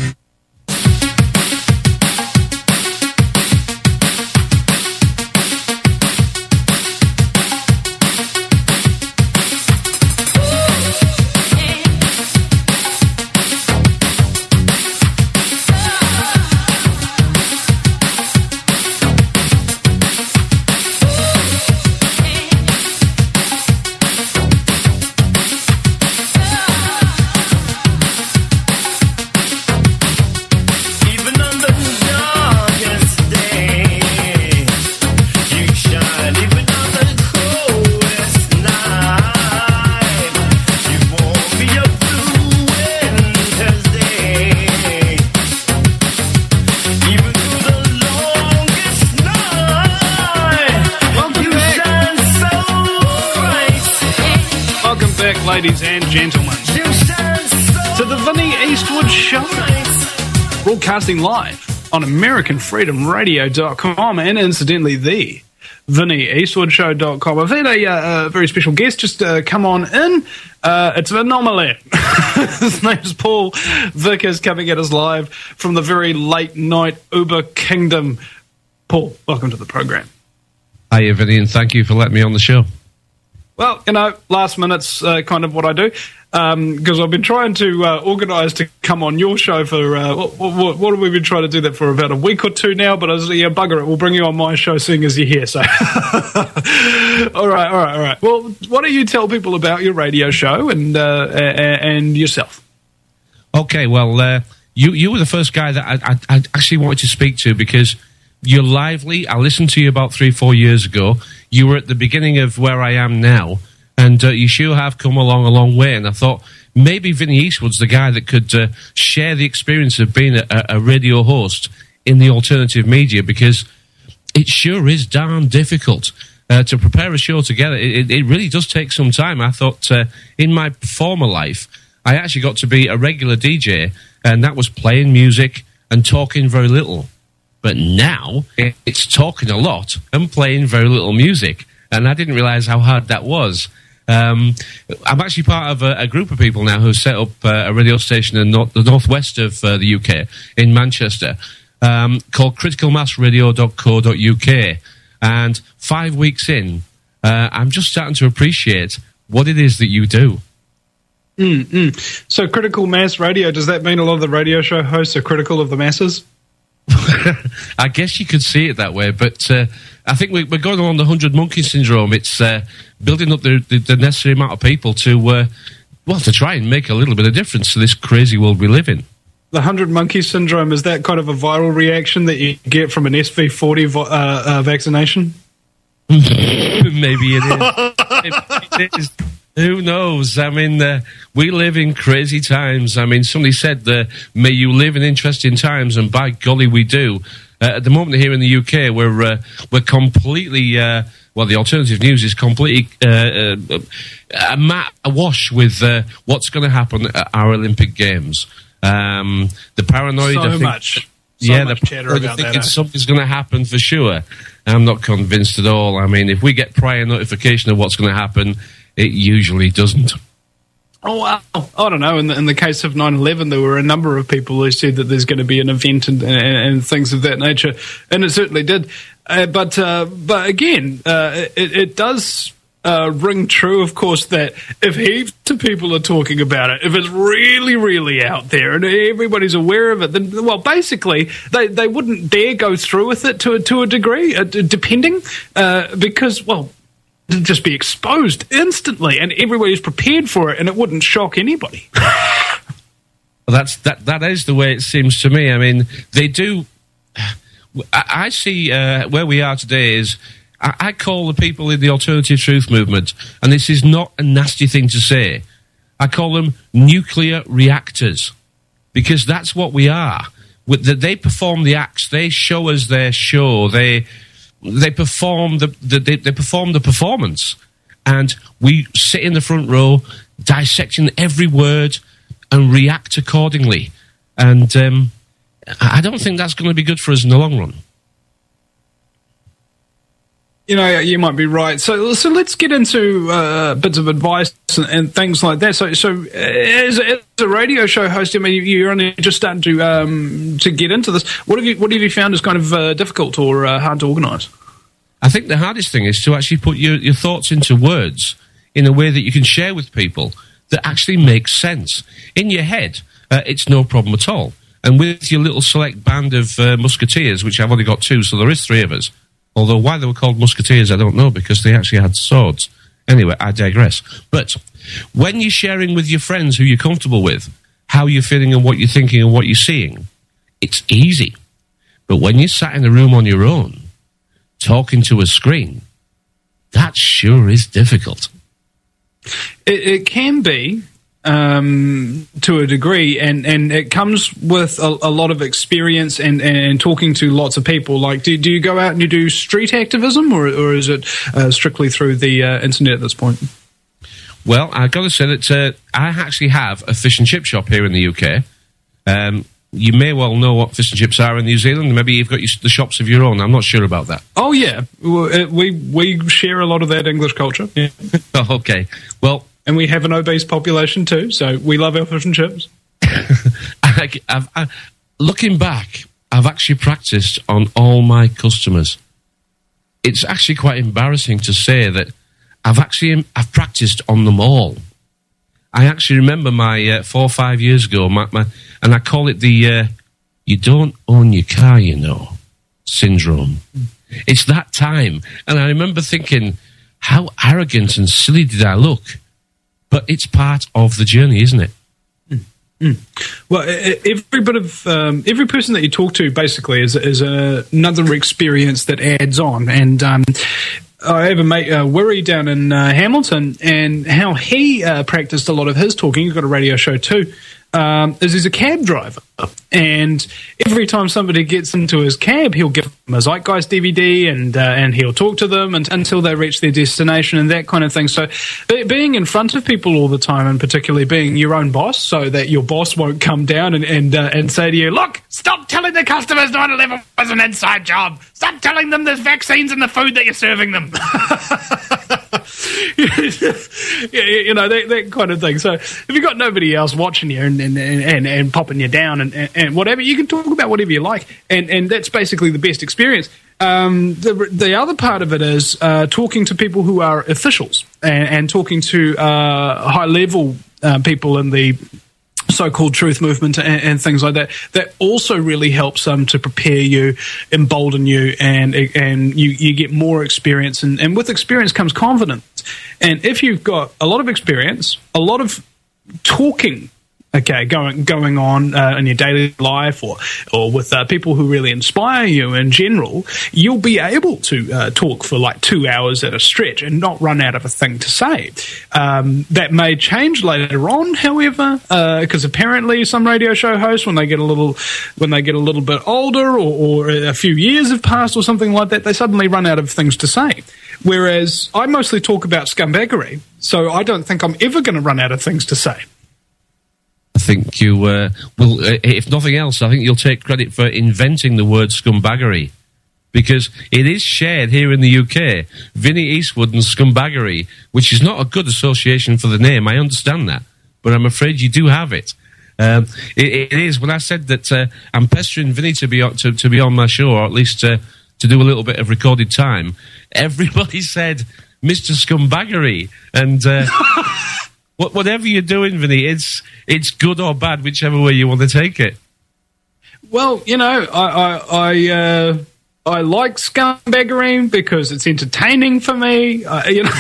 Speaker 2: ladies and gentlemen, to the Vinnie Eastwood Show, broadcasting live on AmericanFreedomRadio.com and incidentally the VinnieEastwoodShow.com. I've had a very special guest just come on in. It's an anomaly. His name's Paul Vickers, coming at us live from the very late night Uber Kingdom. Paul, welcome to the program.
Speaker 14: Hi, Vinny, and thank you for letting me on the show.
Speaker 2: Well, last minute's kind of what I do, because I've been trying to organise to come on your show for, what have we been trying to do that for about a week or two now, but I was bugger it, we'll bring you on my show seeing as you're here, so. All right. Well, why don't you tell people about your radio show and yourself?
Speaker 14: Okay, well, you were the first guy that I actually wanted to speak to because you're lively. I listened to you about 3-4 years ago. You were at the beginning of where I am now, and you sure have come along a long way. And I thought maybe Vinnie Eastwood's the guy that could share the experience of being a radio host in the alternative media, because it sure is darn difficult to prepare a show together. It really does take some time. I thought in my former life, I actually got to be a regular DJ, and that was playing music and talking very little. But now it's talking a lot and playing very little music, and I didn't realise how hard that was. I'm actually part of a group of people now who set up a radio station in the northwest of the UK, in Manchester, called criticalmassradio.co.uk. And 5 weeks in, I'm just starting to appreciate what it is that you do.
Speaker 2: So Critical Mass Radio, does that mean a lot of the radio show hosts are critical of the masses?
Speaker 14: I guess you could see it that way, but I think we're going on the 100 monkey syndrome. It's building up the necessary amount of people to try and make a little bit of difference to this crazy world we live in.
Speaker 2: The 100 monkey syndrome, is that kind of a viral reaction that you get from an SV40 vaccination?
Speaker 14: Maybe it is. Who knows? I mean, we live in crazy times. I mean, somebody said, may you live in interesting times, and by golly, we do. At the moment here in the UK, we're completely, the alternative news is completely awash with what's going to happen at our Olympic Games. The paranoid...
Speaker 2: much chatter about that.
Speaker 14: Something's going to happen for sure. I'm not convinced at all. I mean, if we get prior notification of what's going to happen, it usually doesn't.
Speaker 2: Oh, wow. I don't know. In the case of 9/11, there were a number of people who said that there's going to be an event and things of that nature, and it certainly did. But again, it does ring true, of course, that if heaps of people are talking about it, if it's really, really out there and everybody's aware of it, then, well, basically, they wouldn't dare go through with it to a degree, depending, because, well, it'd just be exposed instantly, and everybody's prepared for it, and it wouldn't shock anybody.
Speaker 14: Well, that is the way it seems to me. I mean, they do. I see where we are today is. I call the people in the alternative truth movement, and this is not a nasty thing to say, I call them nuclear reactors, because that's what we are. They perform the acts. They show us their show. They perform the performance, and we sit in the front row dissecting every word and react accordingly. And I don't think that's going to be good for us in the long run.
Speaker 2: You know, you might be right. So let's get into bits of advice and things like that. So as a radio show host, I mean, you're only just starting to get into this. What have you found is kind of difficult or hard to organise?
Speaker 14: I think the hardest thing is to actually put your thoughts into words in a way that you can share with people that actually makes sense. In your head, it's no problem at all. And with your little select band of musketeers, which I've only got 2, so there is 3 of us. Although why they were called musketeers, I don't know, because they actually had swords. Anyway, I digress. But when you're sharing with your friends who you're comfortable with, how you're feeling and what you're thinking and what you're seeing, it's easy. But when you're sat in a room on your own, talking to a screen, that sure is difficult.
Speaker 2: It can be, to a degree, and it comes with a lot of experience and talking to lots of people. Like, do you go out and you do street activism, or is it strictly through the internet at this point?
Speaker 14: Well, I've got to say that I actually have a fish and chip shop here in the UK. You may well know what fish and chips are in New Zealand. Maybe you've got the shops of your own. I'm not sure about that.
Speaker 2: Oh, yeah. We share a lot of that English culture. Yeah.
Speaker 14: Oh, okay. Well,
Speaker 2: and we have an obese population too, so we love our fish and chips.
Speaker 14: Looking back, I've actually practiced on all my customers. It's actually quite embarrassing to say that I've practiced on them all. I actually remember my 4 or 5 years ago, and I call it the "you don't own your car, you know" syndrome. It's that time, and I remember thinking, how arrogant and silly did I look? But it's part of the journey, isn't it?
Speaker 2: Well, every person that you talk to basically is another experience that adds on. And I have a mate, Wirry, down in Hamilton, and how he practiced a lot of his talking. He's got a radio show too. Is he's a cab driver, and every time somebody gets into his cab, he'll give them a Zeitgeist DVD, and he'll talk to them until they reach their destination and that kind of thing. So being in front of people all the time, and particularly being your own boss, so that your boss won't come down and say to you, "Look, stop telling the customers 9/11 was an inside job. Stop telling them there's vaccines in the food that you're serving them." You know, that kind of thing. So if you've got nobody else watching you and popping you down and whatever, you can talk about whatever you like, and that's basically the best experience. The other part of it is talking to people who are officials and talking to high level people in the so-called truth movement and things like that. That also really helps them to prepare you, embolden you, and you get more experience. And with experience comes confidence. And if you've got a lot of experience, a lot of talking, going on in your daily life, or with people who really inspire you in general, you'll be able to talk for like 2 hours at a stretch and not run out of a thing to say. That may change later on, however, because apparently some radio show hosts, when they get a little bit older, or a few years have passed or something like that, they suddenly run out of things to say. Whereas I mostly talk about scumbaggery, so I don't think I'm ever going to run out of things to say.
Speaker 14: I think you will, if nothing else, I think you'll take credit for inventing the word scumbaggery, because it is shared here in the UK. Vinnie Eastwood and scumbaggery, which is not a good association for the name, I understand that, but I'm afraid you do have it. It is. When I said that I'm pestering Vinnie to be on my show, or at least to do a little bit of recorded time, everybody said Mr. Scumbaggery, and whatever you're doing, Vinny, it's good or bad, whichever way you want to take it.
Speaker 2: Well, you know, I like scumbaggery because it's entertaining for me. You know,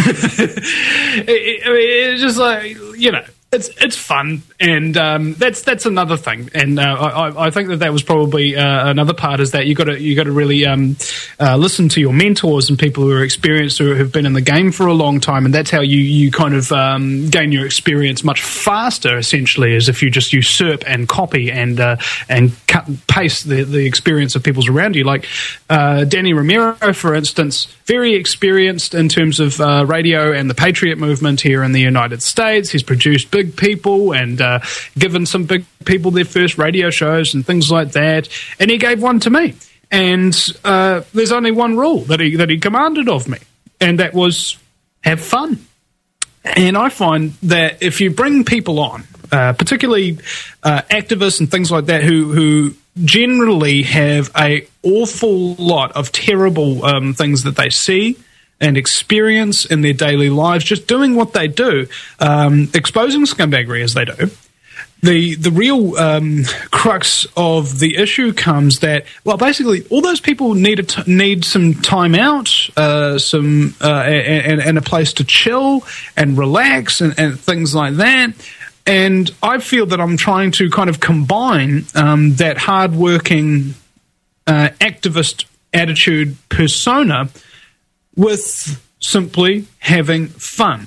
Speaker 2: it's just like, you know, it's fun, and that's another thing. And I think that was probably another part, is that you got to really listen to your mentors and people who are experienced, who have been in the game for a long time, and that's how you kind of gain your experience much faster. Essentially, as if you just usurp and copy and cut and paste the experience of people's around you. Like Danny Romero, for instance, very experienced in terms of radio and the Patriot movement here in the United States. He's produced big people and given some big people their first radio shows and things like that. And he gave one to me. And there's only one rule that he commanded of me, and that was have fun. And I find that if you bring people on, particularly activists and things like that, who generally have an awful lot of terrible things that they see and experience in their daily lives, just doing what they do, exposing scumbaggery as they do, the real crux of the issue comes that, well, basically all those people need some time out, and a place to chill and relax and things like that. And I feel that I'm trying to kind of combine that hard-working activist attitude persona with simply having fun.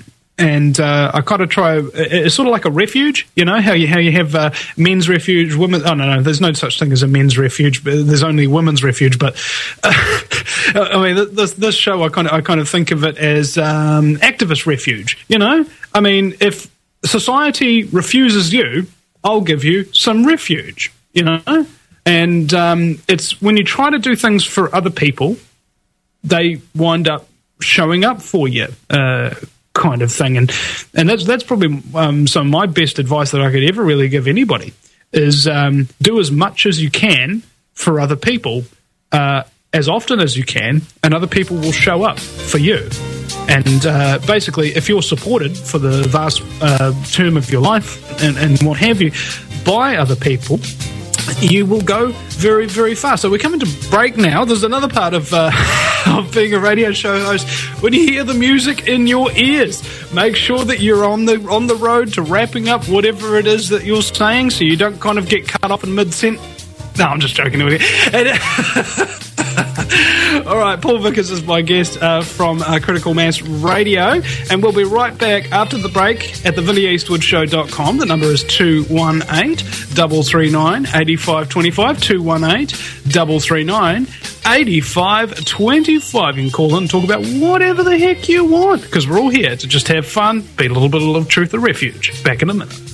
Speaker 2: and I kind of try. It's sort of like a refuge, you know, how you have men's refuge, women. Oh no, there's no such thing as a men's refuge, but there's only women's refuge. But I mean, this show, I kind of think of it as activist refuge. You know, I mean, if society refuses you, I'll give you some refuge. You know, and it's when you try to do things for other people, they wind up showing up for you, kind of thing. And that's probably some of my best advice that I could ever really give anybody is do as much as you can for other people as often as you can, and other people will show up for you. And basically, if you're supported for the vast term of your life and what have you by other people, you will go very, very fast. So we're coming to break now. There's another part of being a radio show host. When you hear the music in your ears, make sure that you're on the road to wrapping up whatever it is that you're saying, so you don't kind of get cut off in mid-sentence. No, I'm just joking with you. All right, Paul Vickers is my guest from Critical Mass Radio, and we'll be right back after the break at thevinnieeastwoodshow.com. The number is 218-339-8525, 218-339-8525. You can call in and talk about whatever the heck you want, because we're all here to just have fun, be a little bit of truth or refuge. Back in a minute.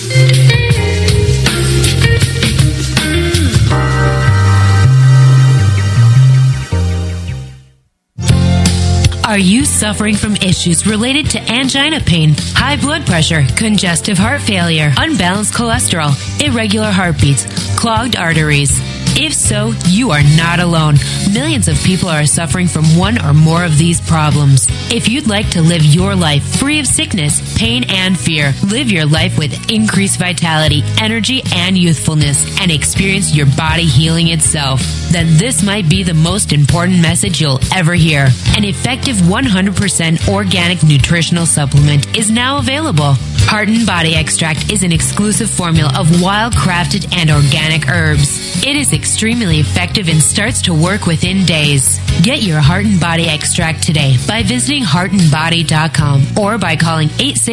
Speaker 15: Are you suffering from issues related to angina pain, high blood pressure, congestive heart failure, unbalanced cholesterol, irregular heartbeats, clogged arteries? If so, you are not alone. Millions of people are suffering from one or more of these problems. If you'd like to live your life free of sickness, pain, and fear, live your life with increased vitality, energy, and youthfulness, and experience your body healing itself, then this might be the most important message you'll ever hear. An effective 100% organic nutritional supplement is now available. Heart and Body Extract is an exclusive formula of wild-crafted and organic herbs. It is extremely effective and starts to work within days. Get your Heart and Body Extract today by visiting heartandbody.com or by calling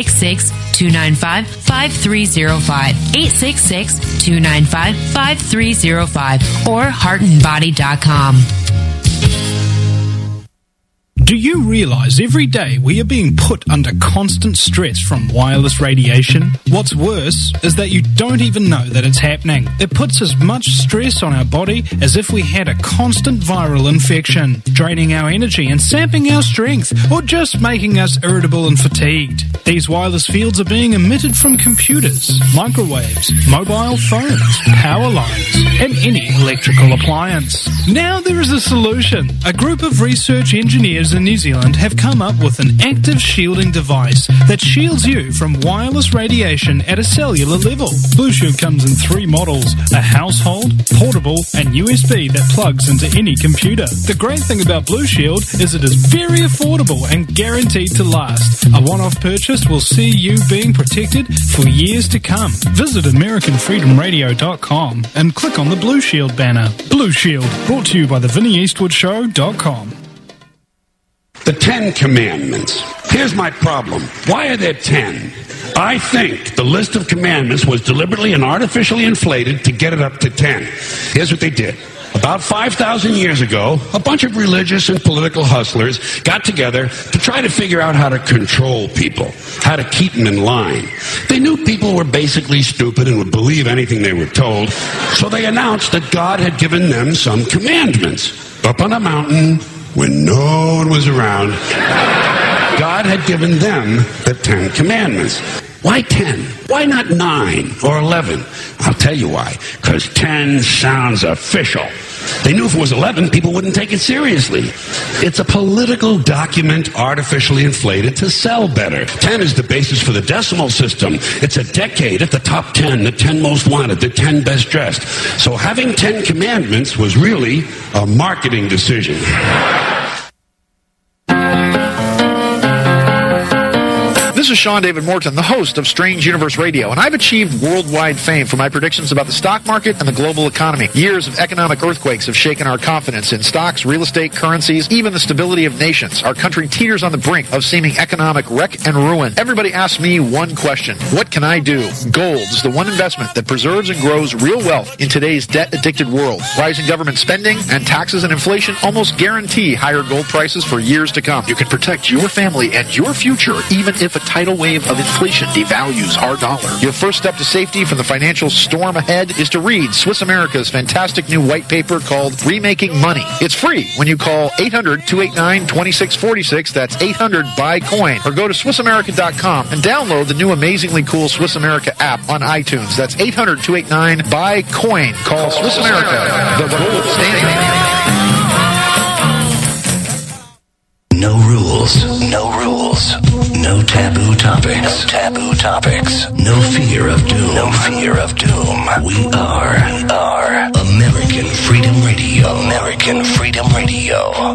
Speaker 15: 866-295-5305, 866-295-5305, or heartandbody.com.
Speaker 2: Do you realize every day we are being put under constant stress from wireless radiation? What's worse is that you don't even know that it's happening. It puts as much stress on our body as if we had a constant viral infection, draining our energy and sapping our strength, or just making us irritable and fatigued. These wireless fields are being emitted from computers, microwaves, mobile phones, power lines, and any electrical appliance. Now there is a solution. A group of research engineers in New Zealand have come up with an active shielding device that shields you from wireless radiation at a cellular level. Blue Shield comes in 3 models: a household, portable, and USB that plugs into any computer. The great thing about Blue Shield is it is very affordable and guaranteed to last. A one-off purchase will see you being protected for years to come. Visit AmericanFreedomRadio.com and click on the Blue Shield banner. Blue Shield, brought to you by theVinnieEastwoodShow.com.
Speaker 16: The 10 Commandments. Here's my problem. Why are there 10? I think the list of commandments was deliberately and artificially inflated to get it up to 10. Here's what they did. About 5,000 years ago, a bunch of religious and political hustlers got together to try to figure out how to control people, how to keep them in line. They knew people were basically stupid and would believe anything they were told, so they announced that God had given them some commandments. Up on a mountain, when no one was around, God had given them the 10 Commandments. Why 10? Why not 9 or 11? I'll tell you why. Because 10 sounds official. They knew if it was 11, people wouldn't take it seriously. It's a political document artificially inflated to sell better. 10 is the basis for the decimal system. It's a decade at the top 10, the 10 most wanted, the 10 best dressed. So having 10 commandments was really a marketing decision.
Speaker 6: This This is Sean David Morton, the host of Strange Universe Radio, and I've achieved worldwide fame for my predictions about the stock market and the global economy. Years of economic earthquakes have shaken our confidence in stocks, real estate, currencies, even the stability of nations. Our country teeters on the brink of seeming economic wreck and ruin. Everybody asks me one question: what can I do? Gold is the one investment that preserves and grows real wealth in today's debt-addicted world. Rising government spending and taxes and inflation almost guarantee higher gold prices for years to come. You can protect your family and your future even if a tidal wave of inflation devalues our dollar. Your first step to safety from the financial storm ahead is to read Swiss America's fantastic new white paper called Remaking Money. It's free when you call 800-289-2646. That's 800-BUY-COIN. Or go to SwissAmerica.com and download the new amazingly cool Swiss America app on iTunes. That's 800-289-BUY-COIN. Call Swiss America, the gold standard.
Speaker 8: No rules, no rules, no taboo topics, no taboo topics, no fear of doom, no fear of doom. We are American Freedom Radio, American Freedom Radio.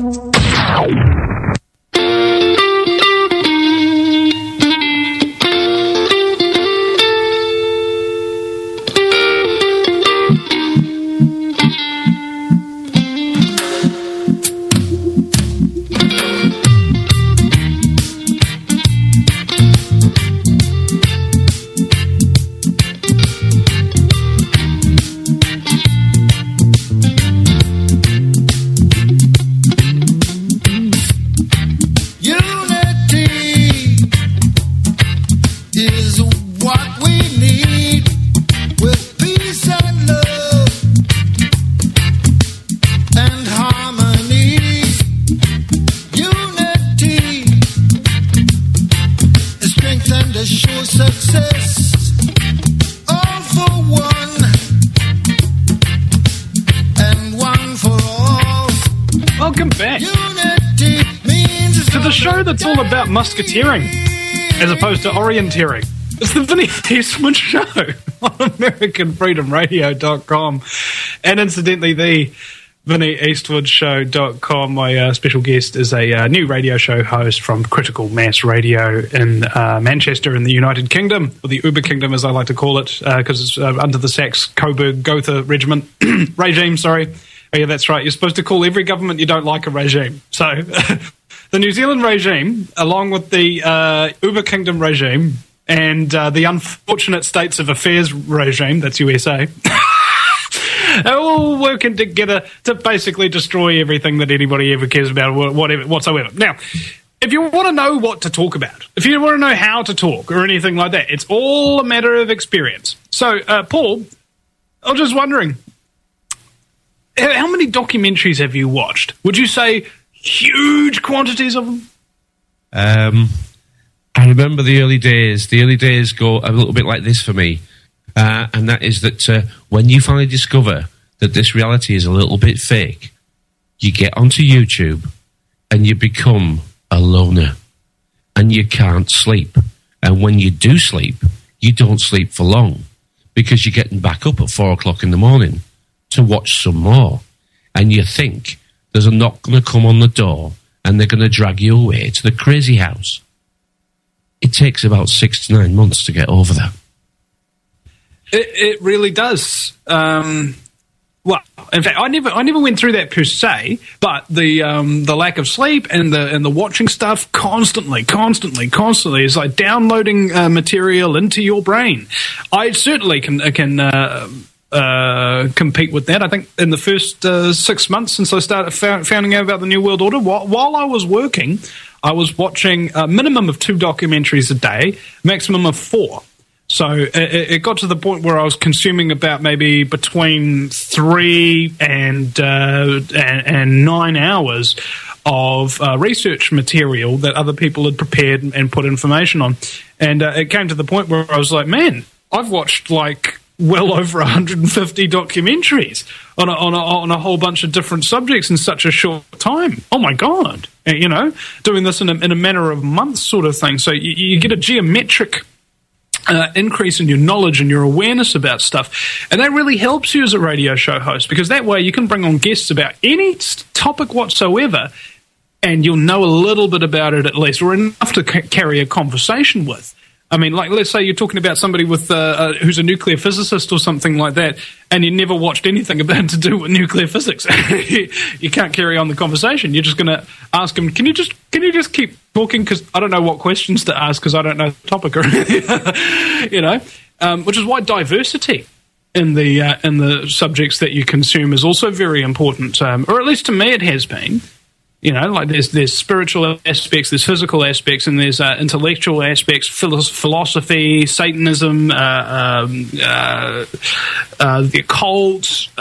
Speaker 2: That's all about musketeering as opposed to orienteering. It's the Vinny Eastwood Show on AmericanFreedomRadio.com, and incidentally, the VinnyEastwoodShow.com. My special guest is a new radio show host from Critical Mass Radio in Manchester in the United Kingdom, or the Uber Kingdom as I like to call it, because it's under the Saxe-Coburg-Gotha regime. Sorry. Oh, yeah, that's right. You're supposed to call every government you don't like a regime. So the New Zealand regime, along with the Uber Kingdom regime and the unfortunate states of affairs regime, that's USA, they're all working together to basically destroy everything that anybody ever cares about whatsoever. Now, if you want to know what to talk about, if you want to know how to talk or anything like that, it's all a matter of experience. So, Paul, I was just wondering, how many documentaries have you watched? Would you say huge quantities of them?
Speaker 14: I remember the early days. The early days go a little bit like this for me. And that is that when you finally discover that this reality is a little bit fake, you get onto YouTube and you become a loner. And you can't sleep. And when you do sleep, you don't sleep for long because you're getting back up at 4 o'clock in the morning to watch some more. And you think there's a knock going to come on the door and they're going to drag you away to the crazy house. It takes about 6 to 9 months to get over that.
Speaker 2: It really does. Well, in fact, I never went through that per se, but the lack of sleep and the watching stuff constantly is like downloading material into your brain. I certainly can compete with that. I think in the first 6 months since I started finding out about the New World Order, while I was working, I was watching a minimum of 2 documentaries a day, maximum of 4. So it got to the point where I was consuming about maybe between 3 and 9 hours of research material that other people had prepared and put information on. And it came to the point where I was like, man, I've watched like well over 150 documentaries on a whole bunch of different subjects in such a short time. Oh my God. You know, doing this in a matter of months sort of thing. So you get a geometric increase in your knowledge and your awareness about stuff. And that really helps you as a radio show host, because that way you can bring on guests about any topic whatsoever and you'll know a little bit about it at least, or enough to carry a conversation with. I mean, like, let's say you're talking about somebody with who's a nuclear physicist or something like that, and you never watched anything about to do with nuclear physics. You can't carry on the conversation. You're just going to ask them, can you just keep talking? Because I don't know what questions to ask because I don't know the topic, or you know, which is why diversity in the subjects that you consume is also very important, or at least to me it has been. You know, like there's spiritual aspects, there's physical aspects, and there's intellectual aspects, philosophy, Satanism, the occult,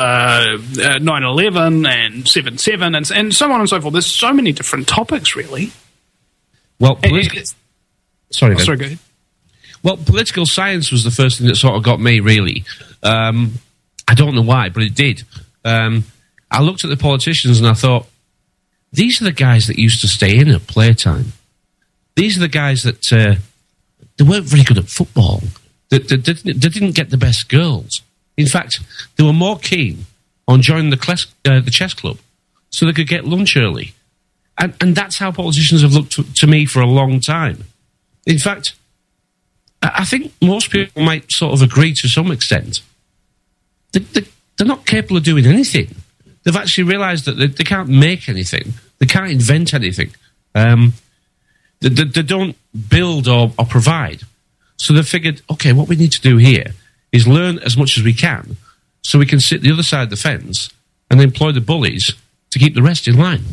Speaker 2: 9/11, and 7/7, and so on and so forth. There's so many different topics, really.
Speaker 14: Well, sorry,
Speaker 2: go ahead.
Speaker 14: Well, political science was the first thing that sort of got me, really. I don't know why, but it did. I looked at the politicians and I thought, these are the guys that used to stay in at playtime. These are the guys that they weren't very good at football. They didn't get the best girls. In fact, they were more keen on joining the chess club so they could get lunch early. And that's how politicians have looked to me for a long time. In fact, I think most people might sort of agree to some extent. They're not capable of doing anything. They've actually realised that they can't make anything. They can't invent anything. They don't build or provide. So they figured, okay, what we need to do here is learn as much as we can so we can sit the other side of the fence and employ the bullies to keep the rest in line.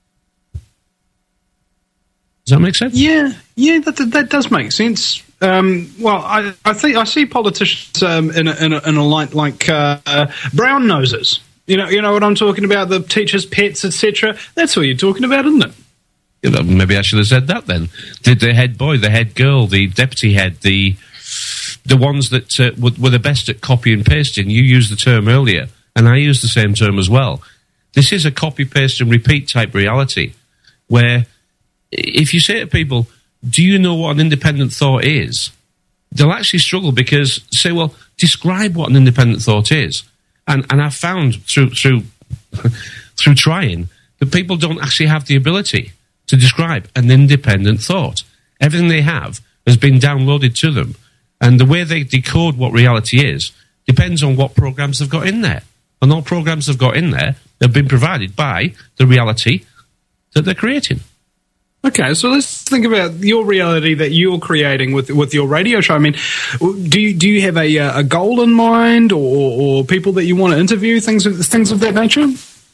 Speaker 14: Does that make sense?
Speaker 2: Yeah, that does make sense. Well, I think I see politicians in a light like brown nosers. You know what I'm talking about? The teachers' pets, etc. That's what you're talking about, isn't it?
Speaker 14: Yeah, maybe I should have said that then. The head boy, the head girl, the deputy head, the ones that were the best at copy and pasting. You used the term earlier, and I used the same term as well. This is a copy, paste, and repeat type reality, where if you say to people, "Do you know what an independent thought is?" they'll actually struggle because say, "Well, describe what an independent thought is." And I've found through trying that people don't actually have the ability to describe an independent thought. Everything they have has been downloaded to them. And the way they decode what reality is depends on what programs they've got in there. And all programs they've got in there have been provided by the reality that they're creating.
Speaker 2: Okay, so let's think about your reality that you're creating with your radio show. I mean, do you have a goal in mind, or people that you want to interview, things of that nature?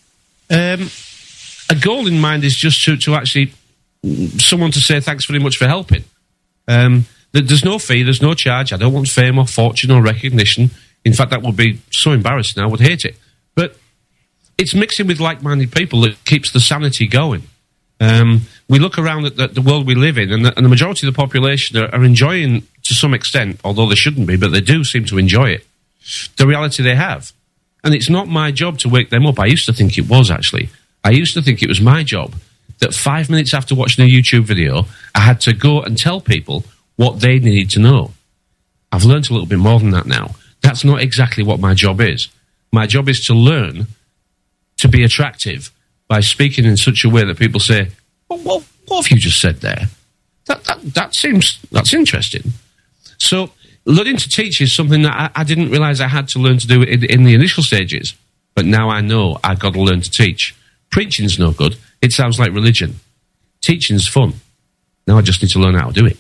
Speaker 14: A goal in mind is just to actually someone to say thanks very much for helping. There's no fee, there's no charge. I don't want fame or fortune or recognition. In fact, that would be so embarrassing. I would hate it. But it's mixing with like-minded people that keeps the sanity going. We look around at the world we live in, and the majority of the population are enjoying, to some extent, although they shouldn't be, but they do seem to enjoy it, the reality they have. And it's not my job to wake them up. I used to think it was, actually. I used to think it was my job that 5 minutes after watching a YouTube video, I had to go and tell people what they needed to know. I've learned a little bit more than that now. That's not exactly what my job is. My job is to learn to be attractive by speaking in such a way that people say, well, what have you just said there? That's interesting. So learning to teach is something that I didn't realise I had to learn to do in the initial stages. But now I know I've got to learn to teach. Preaching's no good. It sounds like religion. Teaching's fun. Now I just need to learn how to do it.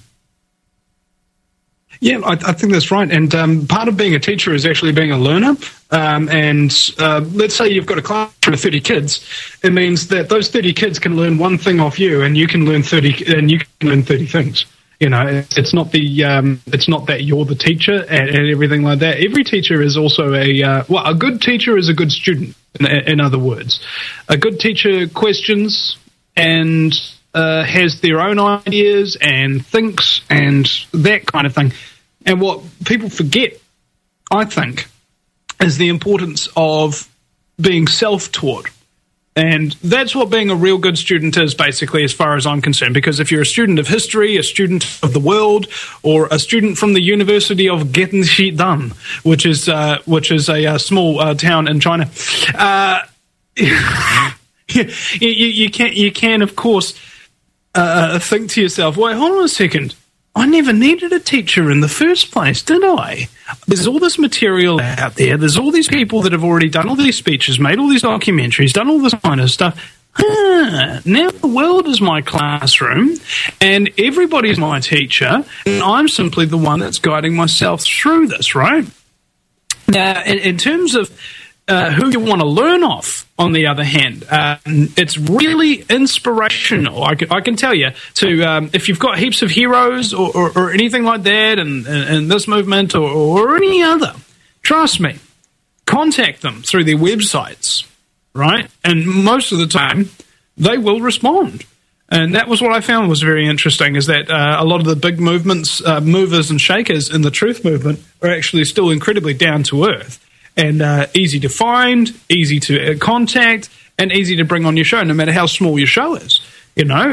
Speaker 2: Yeah, I think that's right. And part of being a teacher is actually being a learner. And let's say you've got a classroom of 30 kids. It means that those 30 kids can learn one thing off you, and you can learn 30 things. You know, it's not that you're the teacher and everything like that. Every teacher is also a good teacher is a good student. In other words, a good teacher questions and has their own ideas and thinks and that kind of thing. And what people forget, I think, is the importance of being self-taught. And that's what being a real good student is, basically, as far as I'm concerned. Because if you're a student of history, a student of the world, or a student from the University of Getting Shit Done, which is a small town in China, you can, of course, think to yourself, wait, hold on a second. I never needed a teacher in the first place, did I? There's all this material out there. There's all these people that have already done all these speeches, made all these documentaries, done all this kind of stuff. Now the world is my classroom, and everybody's my teacher, and I'm simply the one that's guiding myself through this, right? Now, in terms of who you want to learn off, on the other hand, it's really inspirational. I can tell you, if you've got heaps of heroes or anything like that in this movement or any other, trust me, contact them through their websites, right? And most of the time, they will respond. And that was what I found was very interesting, is that a lot of the big movements, movers and shakers in the truth movement are actually still incredibly down to earth. And easy to find, easy to contact, and easy to bring on your show, no matter how small your show is. You know,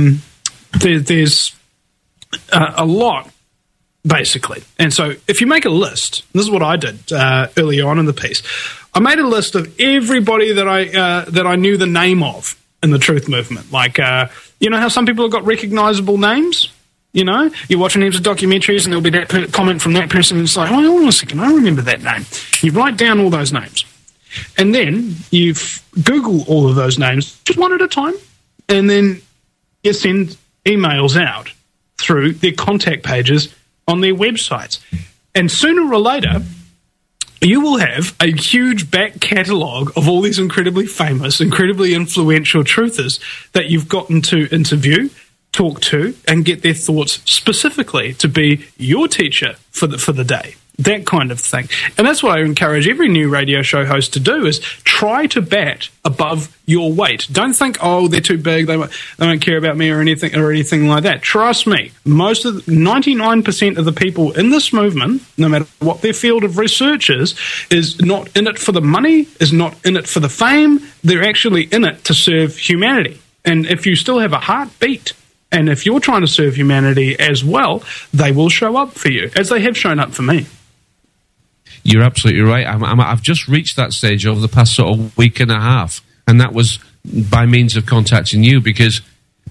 Speaker 2: there's a lot, basically. And so if you make a list, this is what I did early on in the piece. I made a list of everybody that I knew the name of in the truth movement. Like, you know how some people have got recognizable names? You know, you're watching heaps of documentaries and there'll be that comment from that person and it's like, oh, hold on a second, I remember that name. You write down all those names. And then you Google all of those names just one at a time. And then you send emails out through their contact pages on their websites. And sooner or later, you will have a huge back catalogue of all these incredibly famous, incredibly influential truthers that you've gotten to interview, talk to, and get their thoughts specifically to be your teacher for the day. That kind of thing. And that's what I encourage every new radio show host to do, is try to bat above your weight. Don't think, oh, they're too big, they won't care about me or anything like that. Trust me, 99% of the people in this movement, no matter what their field of research is not in it for the money, is not in it for the fame. They're actually in it to serve humanity. And if you still have a heartbeat, and if you're trying to serve humanity as well, they will show up for you, as they have shown up for me.
Speaker 14: You're absolutely right. I've just reached that stage over the past sort of week and a half, and that was by means of contacting you, because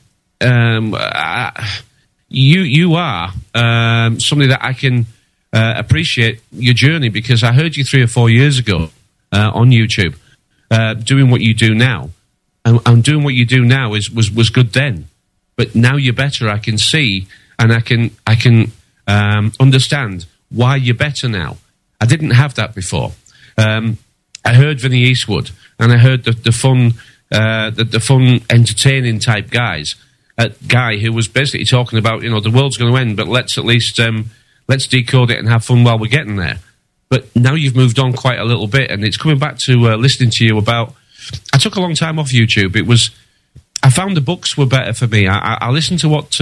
Speaker 14: you are somebody that I can appreciate your journey, because I heard you 3 or 4 years ago on YouTube doing what you do now, and doing what you do now was good then. But now you're better. I can see, and I can understand why you're better now. I didn't have that before. I heard Vinnie Eastwood, and I heard the fun, entertaining type guy who was basically talking about, you know, the world's going to end, but let's at least let's decode it and have fun while we're getting there. But now you've moved on quite a little bit, and it's coming back to listening to you about. I took a long time off YouTube. I found the books were better for me. I listened to what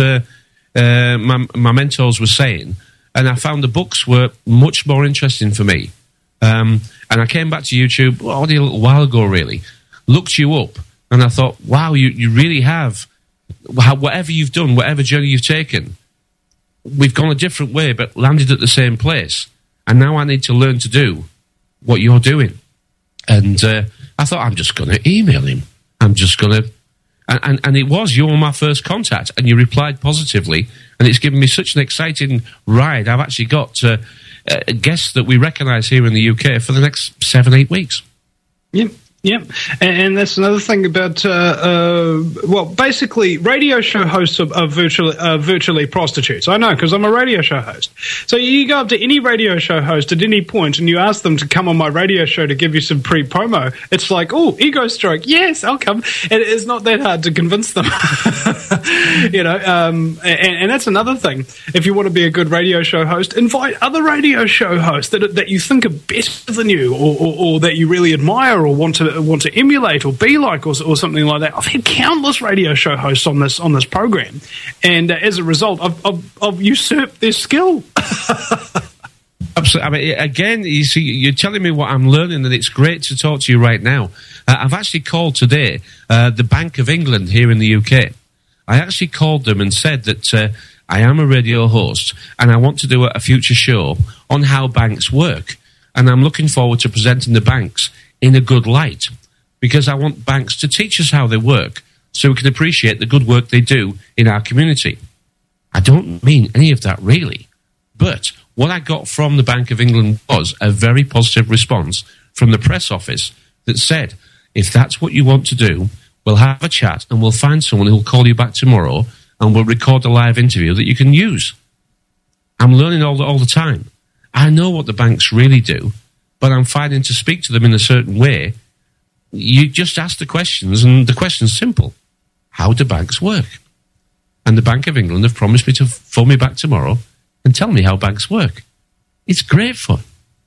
Speaker 14: my mentors were saying, and I found the books were much more interesting for me. And I came back to YouTube only a little while ago, really. Looked you up, and I thought, wow, you really have. Whatever you've done, whatever journey you've taken, we've gone a different way, but landed at the same place. And now I need to learn to do what you're doing. And I thought, I'm just going to email him. I'm just going to... And it was, you were my first contact, and you replied positively, and it's given me such an exciting ride. I've actually got guests that we recognise here in the UK for the next 7-8 weeks.
Speaker 2: Yep. And that's another thing about, basically, radio show hosts are virtually prostitutes. I know, because I'm a radio show host. So you go up to any radio show host at any point and you ask them to come on my radio show to give you some pre-promo. It's like, oh, ego stroke. Yes, I'll come. And it's not that hard to convince them. You know, and that's another thing. If you want to be a good radio show host, invite other radio show hosts that you think are better than you, or that you really admire or want to emulate or be like, or something like that. I've had countless radio show hosts on this program, and as a result, I've usurped their skill.
Speaker 14: Absolutely. I mean, again, you see, you're telling me what I'm learning, and it's great to talk to you right now. I've actually called today the Bank of England here in the UK. I actually called them and said that I am a radio host, and I want to do a future show on how banks work, and I'm looking forward to presenting the banks in a good light. because I want banks to teach us how they work so we can appreciate the good work they do in our community. I don't mean any of that really, but what I got from the Bank of England was a very positive response from the press office that said, if that's what you want to do, we'll have a chat and we'll find someone who'll call you back tomorrow and we'll record a live interview that you can use. I'm learning all the time. I know what the banks really do, but I'm finding to speak to them in a certain way. You just ask the questions, and the question's simple. How do banks work? And the Bank of England have promised me to phone me back tomorrow and tell me how banks work. It's great fun.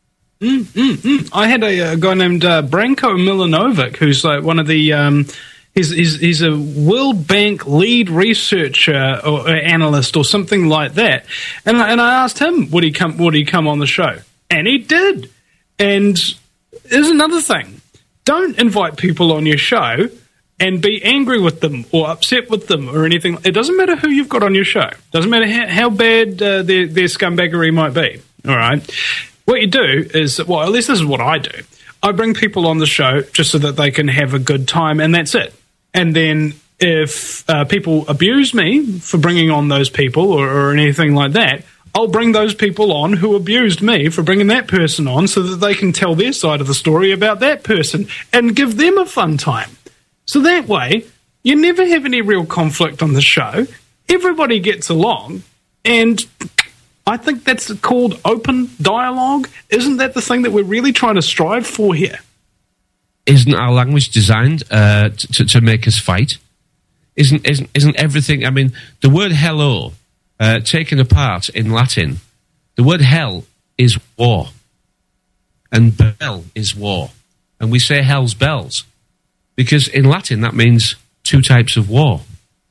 Speaker 2: I had a guy named Branko Milanovic, who's like one of the... He's a World Bank lead researcher or analyst or something like that. And I asked him, would he come on the show? And he did. And there's another thing. Don't invite people on your show and be angry with them or upset with them or anything. It doesn't matter who you've got on your show. It doesn't matter how bad their scumbaggery might be. All right? What you do is, well, at least this is what I do. I bring people on the show just so that they can have a good time, and that's it. And then if people abuse me for bringing on those people or anything like that, I'll bring those people on who abused me for bringing that person on so that they can tell their side of the story about that person and give them a fun time. So that way, you never have any real conflict on the show. Everybody gets along, and I think that's called open dialogue. Isn't that the thing that we're really trying to strive for here?
Speaker 14: Isn't our language designed to make us fight? Isn't everything? I mean, the word hello, taken apart in Latin, the word hell is war, and bell is war, and we say hell's bells because in Latin that means two types of war.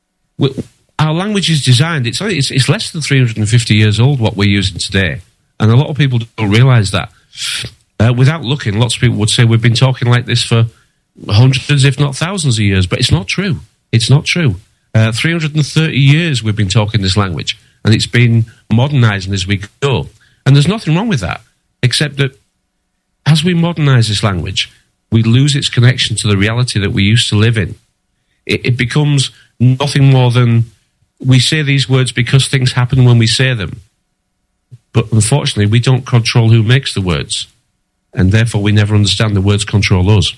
Speaker 14: Our language is designed. It's less than 350 years old. What we're using today, and a lot of people don't realise that. Without looking, lots of people would say we've been talking like this for hundreds, if not thousands of years, but it's not true. It's not true. 330 years we've been talking this language, and it's been modernising as we go. And there's nothing wrong with that, except that as we modernise this language, we lose its connection to the reality that we used to live in. It becomes nothing more than we say these words because things happen when we say them. But unfortunately, we don't control who makes the words. And therefore, we never understand the words control us.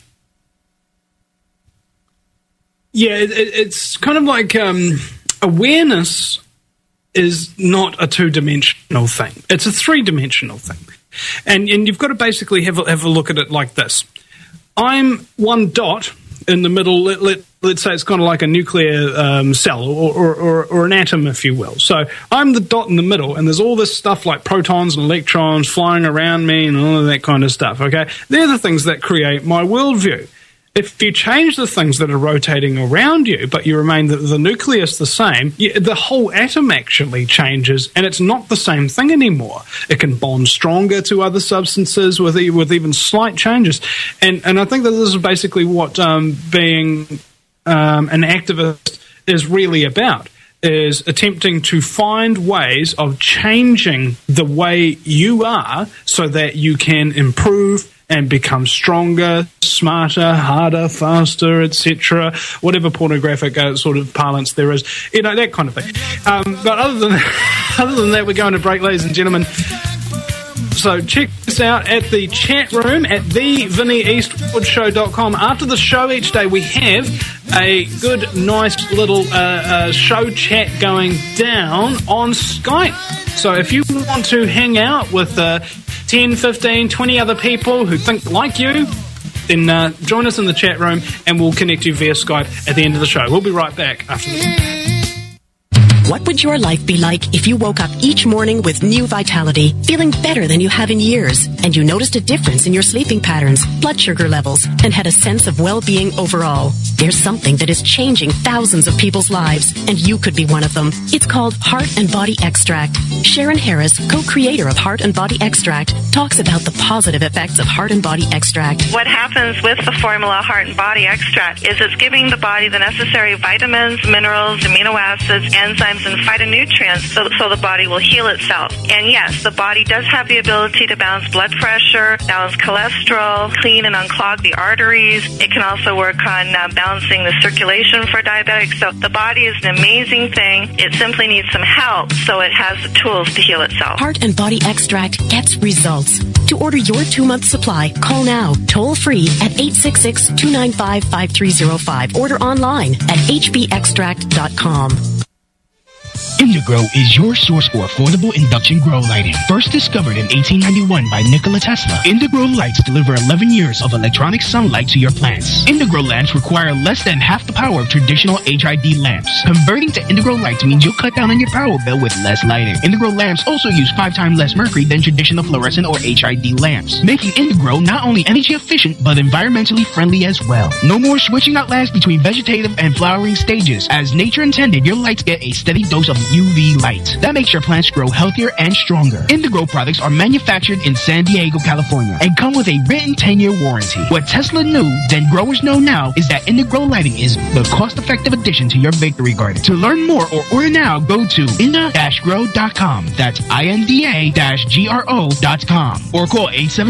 Speaker 2: Yeah, it's kind of like awareness is not a two-dimensional thing. It's a three-dimensional thing. And you've got to basically have a look at it like this. I'm one dot in the middle. Let's say it's kind of like a nuclear cell or an atom, if you will. So I'm the dot in the middle, and there's all this stuff like protons and electrons flying around me and all of that kind of stuff, okay? They're the things that create my worldview. If you change the things that are rotating around you, but you remain the nucleus the same, the whole atom actually changes, and it's not the same thing anymore. It can bond stronger to other substances with even slight changes. And I think that this is basically what being an activist is really about, is attempting to find ways of changing the way you are so that you can improve and become stronger, smarter, harder, faster, etc. Whatever pornographic sort of parlance there is, that kind of thing. But other than that, we're going to break, ladies and gentlemen. So check us out at the chat room at thevinnieeastwoodshow.com. After the show each day, we have a good, nice little show chat going down on Skype. So if you want to hang out with 10, 15, 20 other people who think like you, then join us in the chat room and we'll connect you via Skype at the end of the show. We'll be right back after this.
Speaker 17: What would your life be like if you woke up each morning with new vitality, feeling better than you have in years, and you noticed a difference in your sleeping patterns, blood sugar levels, and had a sense of well-being overall? There's something that is changing thousands of people's lives, and you could be one of them. It's called Heart and Body Extract. Sharon Harris, co-creator of Heart and Body Extract, talks about the positive effects of Heart and Body Extract.
Speaker 18: What happens with the formula Heart and Body Extract is it's giving the body the necessary vitamins, minerals, amino acids, enzymes, minerals and phytonutrients so the body will heal itself. And yes, the body does have the ability to balance blood pressure, balance cholesterol, clean and unclog the arteries. It can also work on balancing the circulation for diabetics. So the body is an amazing thing. It simply needs some help so it has the tools to heal itself.
Speaker 17: Heart and Body Extract gets results. To order your 2-month supply, call now, toll free at 866-295-5305. Order online at hbextract.com.
Speaker 19: Indigrow is your source for affordable induction grow lighting. First discovered in 1891 by Nikola Tesla, Indigrow lights deliver 11 years of electronic sunlight to your plants. Indigrow lamps require less than half the power of traditional HID lamps. Converting to Indigrow lights means you'll cut down on your power bill with less lighting. Indigrow lamps also use 5 times less mercury than traditional fluorescent or HID lamps, making Indigrow not only energy efficient but environmentally friendly as well. No more switching out lamps between vegetative and flowering stages. As nature intended, your lights get a steady dose of UV light. That makes your plants grow healthier and stronger. Indigrow products are manufactured in San Diego, California, and come with a written 10-year warranty. What Tesla knew, then growers know now, is that Indigrow lighting is the cost-effective addition to your victory garden. To learn more or order now, go to inda-grow.com. That's INDA-GRO.com. Or call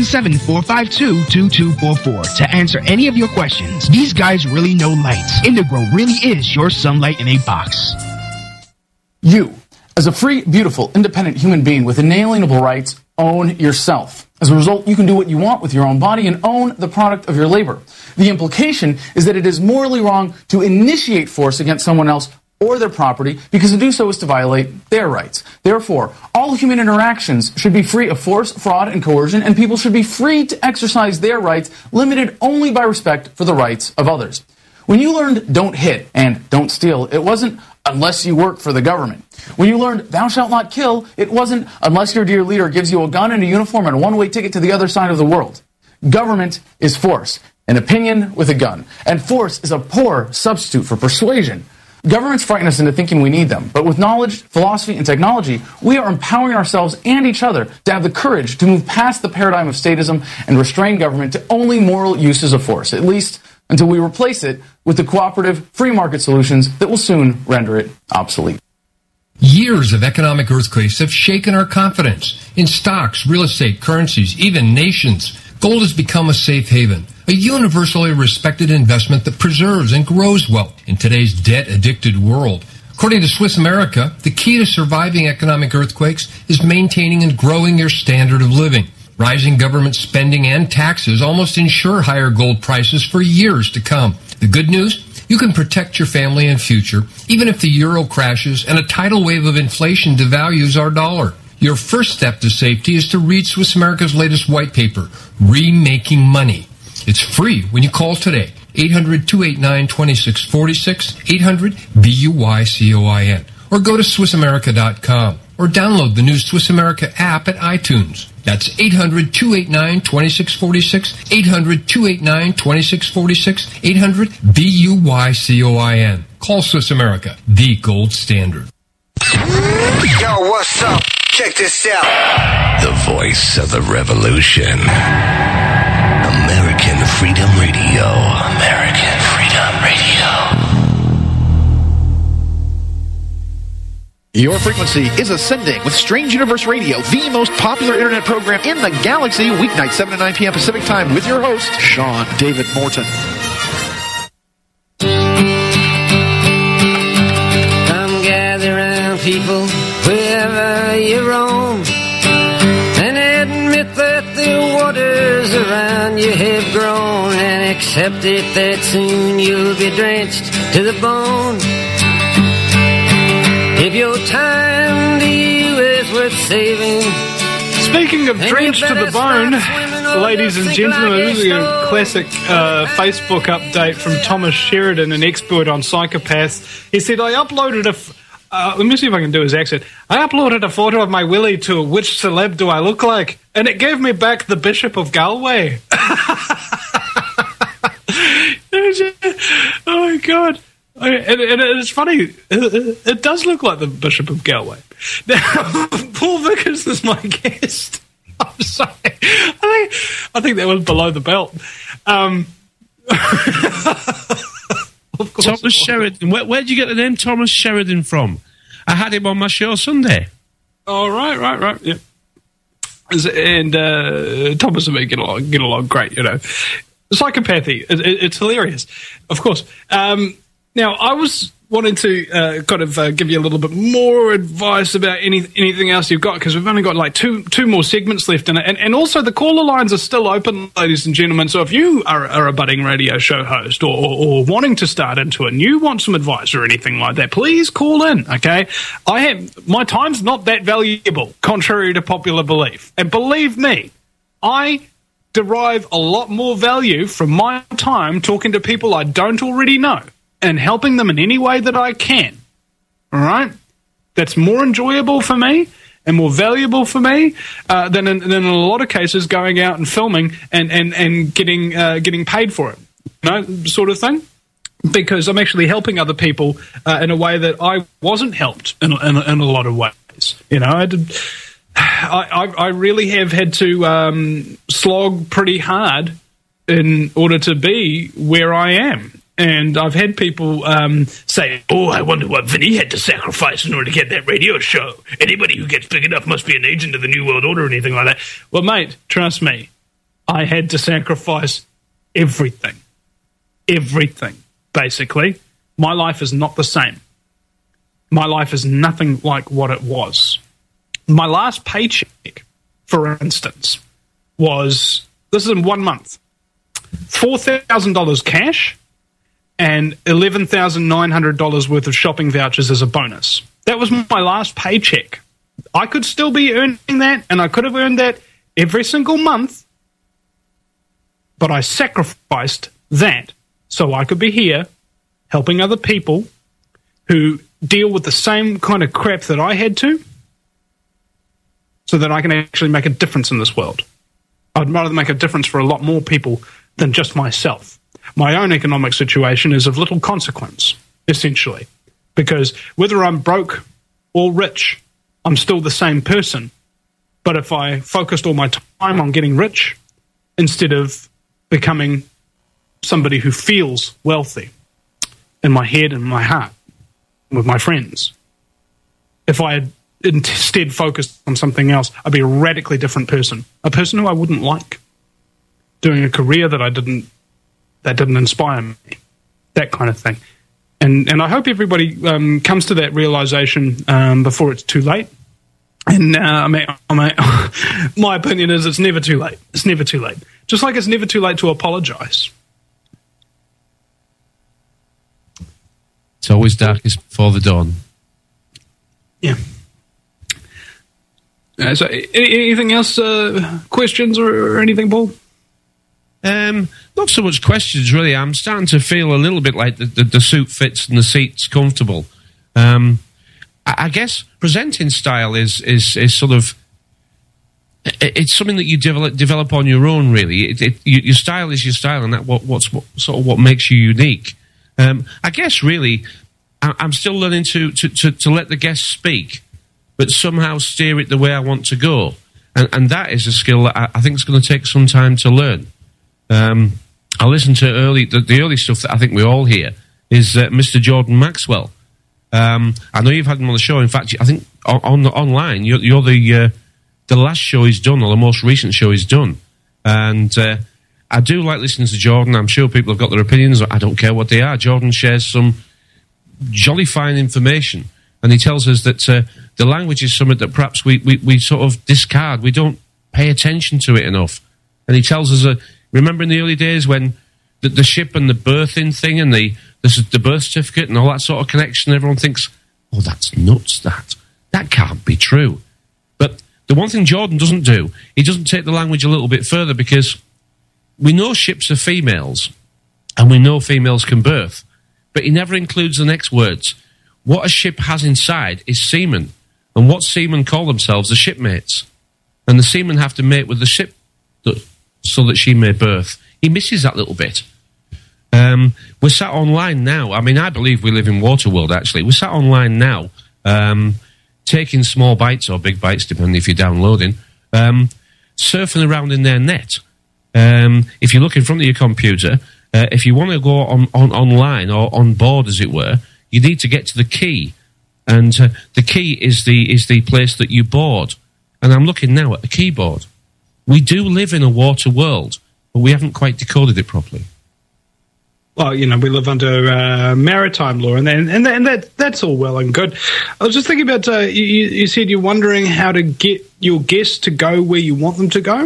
Speaker 19: 877-452-2244 to answer any of your questions. These guys really know lights. Indigrow really is your sunlight in a box.
Speaker 20: You, as a free, beautiful, independent human being with inalienable rights, own yourself. As a result, you can do what you want with your own body and own the product of your labor. The implication is that it is morally wrong to initiate force against someone else or their property, because to do so is to violate their rights. Therefore, all human interactions should be free of force, fraud, and coercion, and people should be free to exercise their rights, limited only by respect for the rights of others. When you learned don't hit and don't steal, it wasn't unless you work for the government. When you learned thou shalt not kill, it wasn't unless your dear leader gives you a gun and a uniform and a one-way ticket to the other side of the world. Government is force, an opinion with a gun. And force is a poor substitute for persuasion. Governments frighten us into thinking we need them, but with knowledge, philosophy, and technology, we are empowering ourselves and each other to have the courage to move past the paradigm of statism and restrain government to only moral uses of force, at least until we replace it with the cooperative, free market solutions that will soon render it obsolete.
Speaker 7: Years of economic earthquakes have shaken our confidence in stocks, real estate, currencies, even nations. Gold has become a safe haven, a universally respected investment that preserves and grows wealth in today's debt-addicted world. According to Swiss America, the key to surviving economic earthquakes is maintaining and growing your standard of living. Rising government spending and taxes almost ensure higher gold prices for years to come. The good news? You can protect your family and future, even if the euro crashes and a tidal wave of inflation devalues our dollar. Your first step to safety is to read Swiss America's latest white paper, Remaking Money. It's free when you call today, 800-289-2646, 800-BUYCOIN, or go to SwissAmerica.com, or download the new Swiss America app at iTunes. That's 800-289-2646, 800-289-2646, 800-BUYCOIN. Call Swiss America, the gold standard.
Speaker 21: Yo, what's up? Check this out.
Speaker 8: The voice of the revolution. American Freedom Radio. American Freedom Radio.
Speaker 6: Your frequency is ascending with Strange Universe Radio, the most popular internet program in the galaxy, weeknight 7 to 9 p.m. Pacific Time with your host, Sean David Morton.
Speaker 1: Come gather round, people, wherever you roam, and admit that the waters around you have grown, and accept it that soon you'll be drenched to the bone. If your time to you is worth saving.
Speaker 2: Speaking of drenched to the bone, ladies and gentlemen, this is a classic Facebook update from Thomas Sheridan, an expert on psychopaths. He said, I uploaded let me see if I can do his accent. I uploaded a photo of my willy to Which Celeb Do I Look Like? And it gave me back the Bishop of Galway. Oh my God. And it's funny, it does look like the Bishop of Galway. Now, Paul Vickers is my guest. I'm sorry. I think that was below the belt.
Speaker 14: Thomas Sheridan. Where did you get the name Thomas Sheridan from? I had him on my show Sunday.
Speaker 2: Oh, right, yeah. And Thomas and me get along great, you know. Psychopathy, it's hilarious, of course. Now, I was wanting to give you a little bit more advice about anything else you've got, because we've only got like two more segments left in it, and also the caller lines are still open, ladies and gentlemen. So if you are a budding radio show host or wanting to start into it and you want some advice or anything like that, please call in. Okay, my time's not that valuable, contrary to popular belief, and believe me, I derive a lot more value from my time talking to people I don't already know and helping them in any way that I can. All right? That's more enjoyable for me and more valuable for me than in a lot of cases going out and filming and getting paid for it, you know, sort of thing. Because I'm actually helping other people in a way that I wasn't helped in a lot of ways. You know, I really have had to slog pretty hard in order to be where I am. And I've had people say, oh, I wonder what Vinny had to sacrifice in order to get that radio show. Anybody who gets big enough must be an agent of the New World Order or anything like that. Well, mate, trust me, I had to sacrifice everything. Everything, basically. My life is not the same. My life is nothing like what it was. My last paycheck, for instance, was, this is in 1 month, $4,000 cash and $11,900 worth of shopping vouchers as a bonus. That was my last paycheck. I could still be earning that, and I could have earned that every single month, but I sacrificed that so I could be here helping other people who deal with the same kind of crap that I had to, so that I can actually make a difference in this world. I'd rather make a difference for a lot more people than just myself. My own economic situation is of little consequence, essentially, because whether I'm broke or rich, I'm still the same person. But if I focused all my time on getting rich instead of becoming somebody who feels wealthy in my head and my heart with my friends, if I had instead focused on something else, I'd be a radically different person, a person who I wouldn't like, doing a career that didn't inspire me, that kind of thing. And I hope everybody comes to that realization before it's too late. And my opinion is it's never too late. It's never too late. Just like it's never too late to apologize.
Speaker 14: It's always darkest before the dawn.
Speaker 2: Yeah. So anything else, questions or anything, Paul?
Speaker 14: Not so much questions, really. I'm starting to feel a little bit like the suit fits and the seat's comfortable. I guess presenting style is sort of, it's something that you develop on your own, really. Your style is your style, and what makes you unique. I guess, really, I'm still learning to let the guests speak, but somehow steer it the way I want to go. And that is a skill that I think is going to take some time to learn. I listened to the early stuff that I think we all hear is Mr. Jordan Maxwell. I know you've had him on the show. In fact, I think online you're the last show he's done, or the most recent show he's done. And I do like listening to Jordan. I'm sure people have got their opinions. I don't care what they are. Jordan shares some jolly fine information, and he tells us that the language is something that perhaps we sort of discard. We don't pay attention to it enough. And he tells us, remember in the early days when the ship and the birthing thing and the birth certificate and all that sort of connection, everyone thinks, oh, that's nuts, that can't be true. But the one thing Jordan doesn't do, he doesn't take the language a little bit further, because we know ships are females and we know females can birth, but he never includes the next words. What a ship has inside is semen, and what seamen call themselves are shipmates, and the seamen have to mate with the ship so that she may birth. He misses that little bit. We're sat online now. I mean, I believe we live in Waterworld, actually. We're sat online now, taking small bites or big bites, depending if you're downloading, surfing around in their net. If you look in front of your computer, if you want to go online or on board, as it were, you need to get to the key And the key is the place that you bought. And I'm looking now at the keyboard. We do live in a water world, but we haven't quite decoded it properly.
Speaker 2: Well, we live under maritime law, and that's all well and good. I was just thinking about, you said you're wondering how to get your guests to go where you want them to go.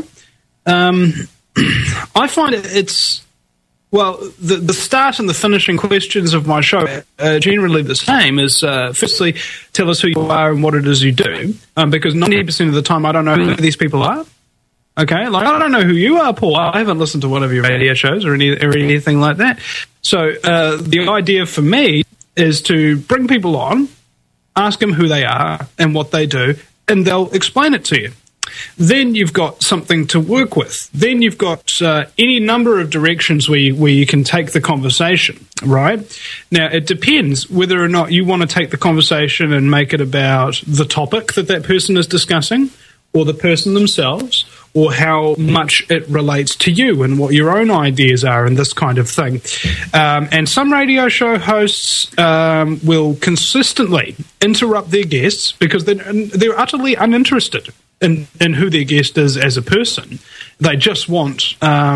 Speaker 2: I find it's... Well, the start and the finishing questions of my show are generally the same. Is firstly, tell us who you are and what it is you do, because 90% of the time I don't know who these people are. Okay, like I don't know who you are, Paul. I haven't listened to one of your radio shows or anything like that. So the idea for me is to bring people on, ask them who they are and what they do, and they'll explain it to you. Then you've got something to work with. Then you've got any number of directions where you can take the conversation, right? Now, it depends whether or not you want to take the conversation and make it about the topic that person is discussing, or the person themselves, or how much it relates to you and what your own ideas are and this kind of thing. And some radio show hosts will consistently interrupt their guests because they're utterly uninterested in who their guest is as a person. They just want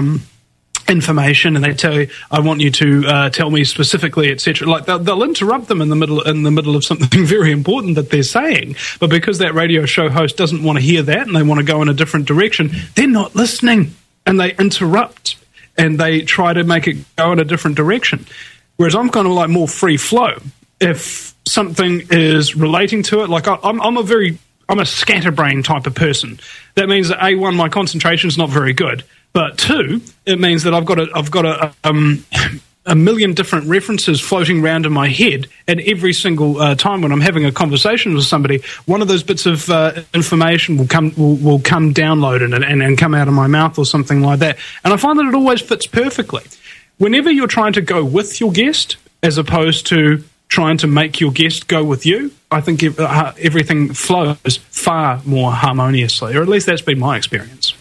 Speaker 2: information, and they tell you, "I want you to tell me specifically," etc. Like they'll interrupt them in the middle of something very important that they're saying, but because that radio show host doesn't want to hear that and they want to go in a different direction, they're not listening, and they interrupt and they try to make it go in a different direction. Whereas I'm kind of like more free flow. If something is relating to it, like I'm a scatterbrain type of person. That means that A1, my concentration is not very good, but 2, it means that I've got a million different references floating around in my head, and every single time when I'm having a conversation with somebody, one of those bits of information will come downloaded and come out of my mouth or something like that. And I find that it always fits perfectly. Whenever you're trying to go with your guest, as opposed to trying to make your guest go with you, I think everything flows far more harmoniously, or at least that's been my experience.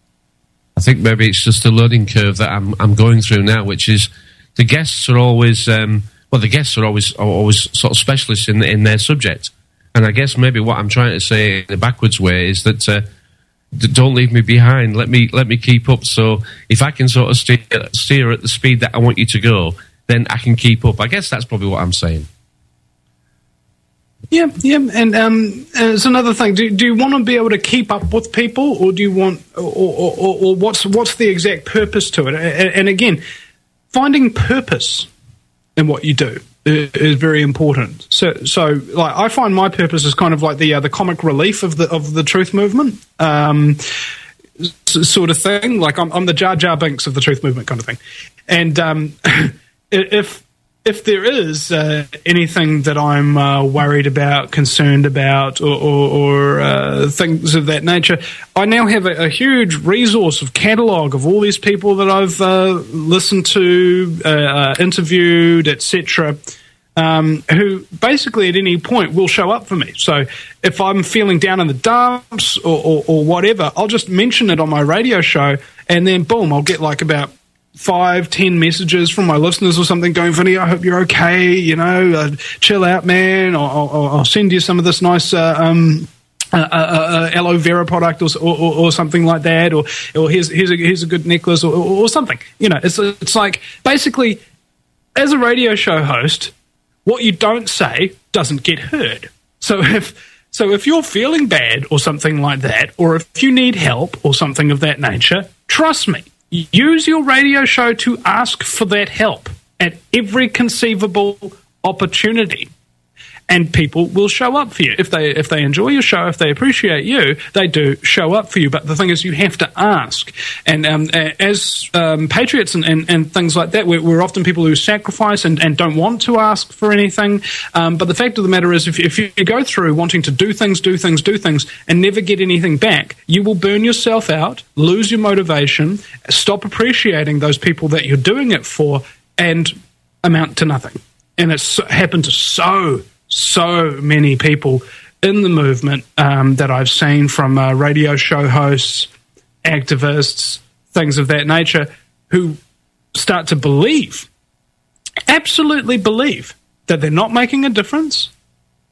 Speaker 14: I think maybe it's just a learning curve that I'm going through now, which is the guests are always always sort of specialists in their subject, and I guess maybe what I'm trying to say in a backwards way is that don't leave me behind. Let me keep up. So if I can sort of steer at the speed that I want you to go, then I can keep up. I guess that's probably what I'm saying.
Speaker 2: Yeah, and it's another thing. Do you want to be able to keep up with people, or do you want, or what's the exact purpose to it? And again, finding purpose in what you do is very important. So like I find my purpose is kind of like the comic relief of the truth movement, sort of thing. Like I'm the Jar Jar Binks of the truth movement kind of thing, and if there is anything that I'm worried about, concerned about, or things of that nature, I now have a huge resource of catalogue of all these people that I've listened to, interviewed, etc., who basically at any point will show up for me. So if I'm feeling down in the dumps or whatever, I'll just mention it on my radio show, and then boom, I'll get like about 5-10 messages from my listeners or something going, "Vinny, I hope you're okay, chill out, man, or I'll send you some of this nice aloe vera product or something like that, or here's a good necklace or something." It's like basically, as a radio show host, what you don't say doesn't get heard. So if you're feeling bad or something like that, or if you need help or something of that nature, trust me, use your radio show to ask for that help at every conceivable opportunity, and people will show up for you. If they enjoy your show, if they appreciate you, they do show up for you. But the thing is, you have to ask. And as patriots and things like that, we're often people who sacrifice and don't want to ask for anything. But the fact of the matter is, if you go through wanting to do things, and never get anything back, you will burn yourself out, lose your motivation, stop appreciating those people that you're doing it for, and amount to nothing. And it's happened to so many people in the movement that I've seen, from radio show hosts, activists, things of that nature, who start to believe, absolutely believe, that they're not making a difference,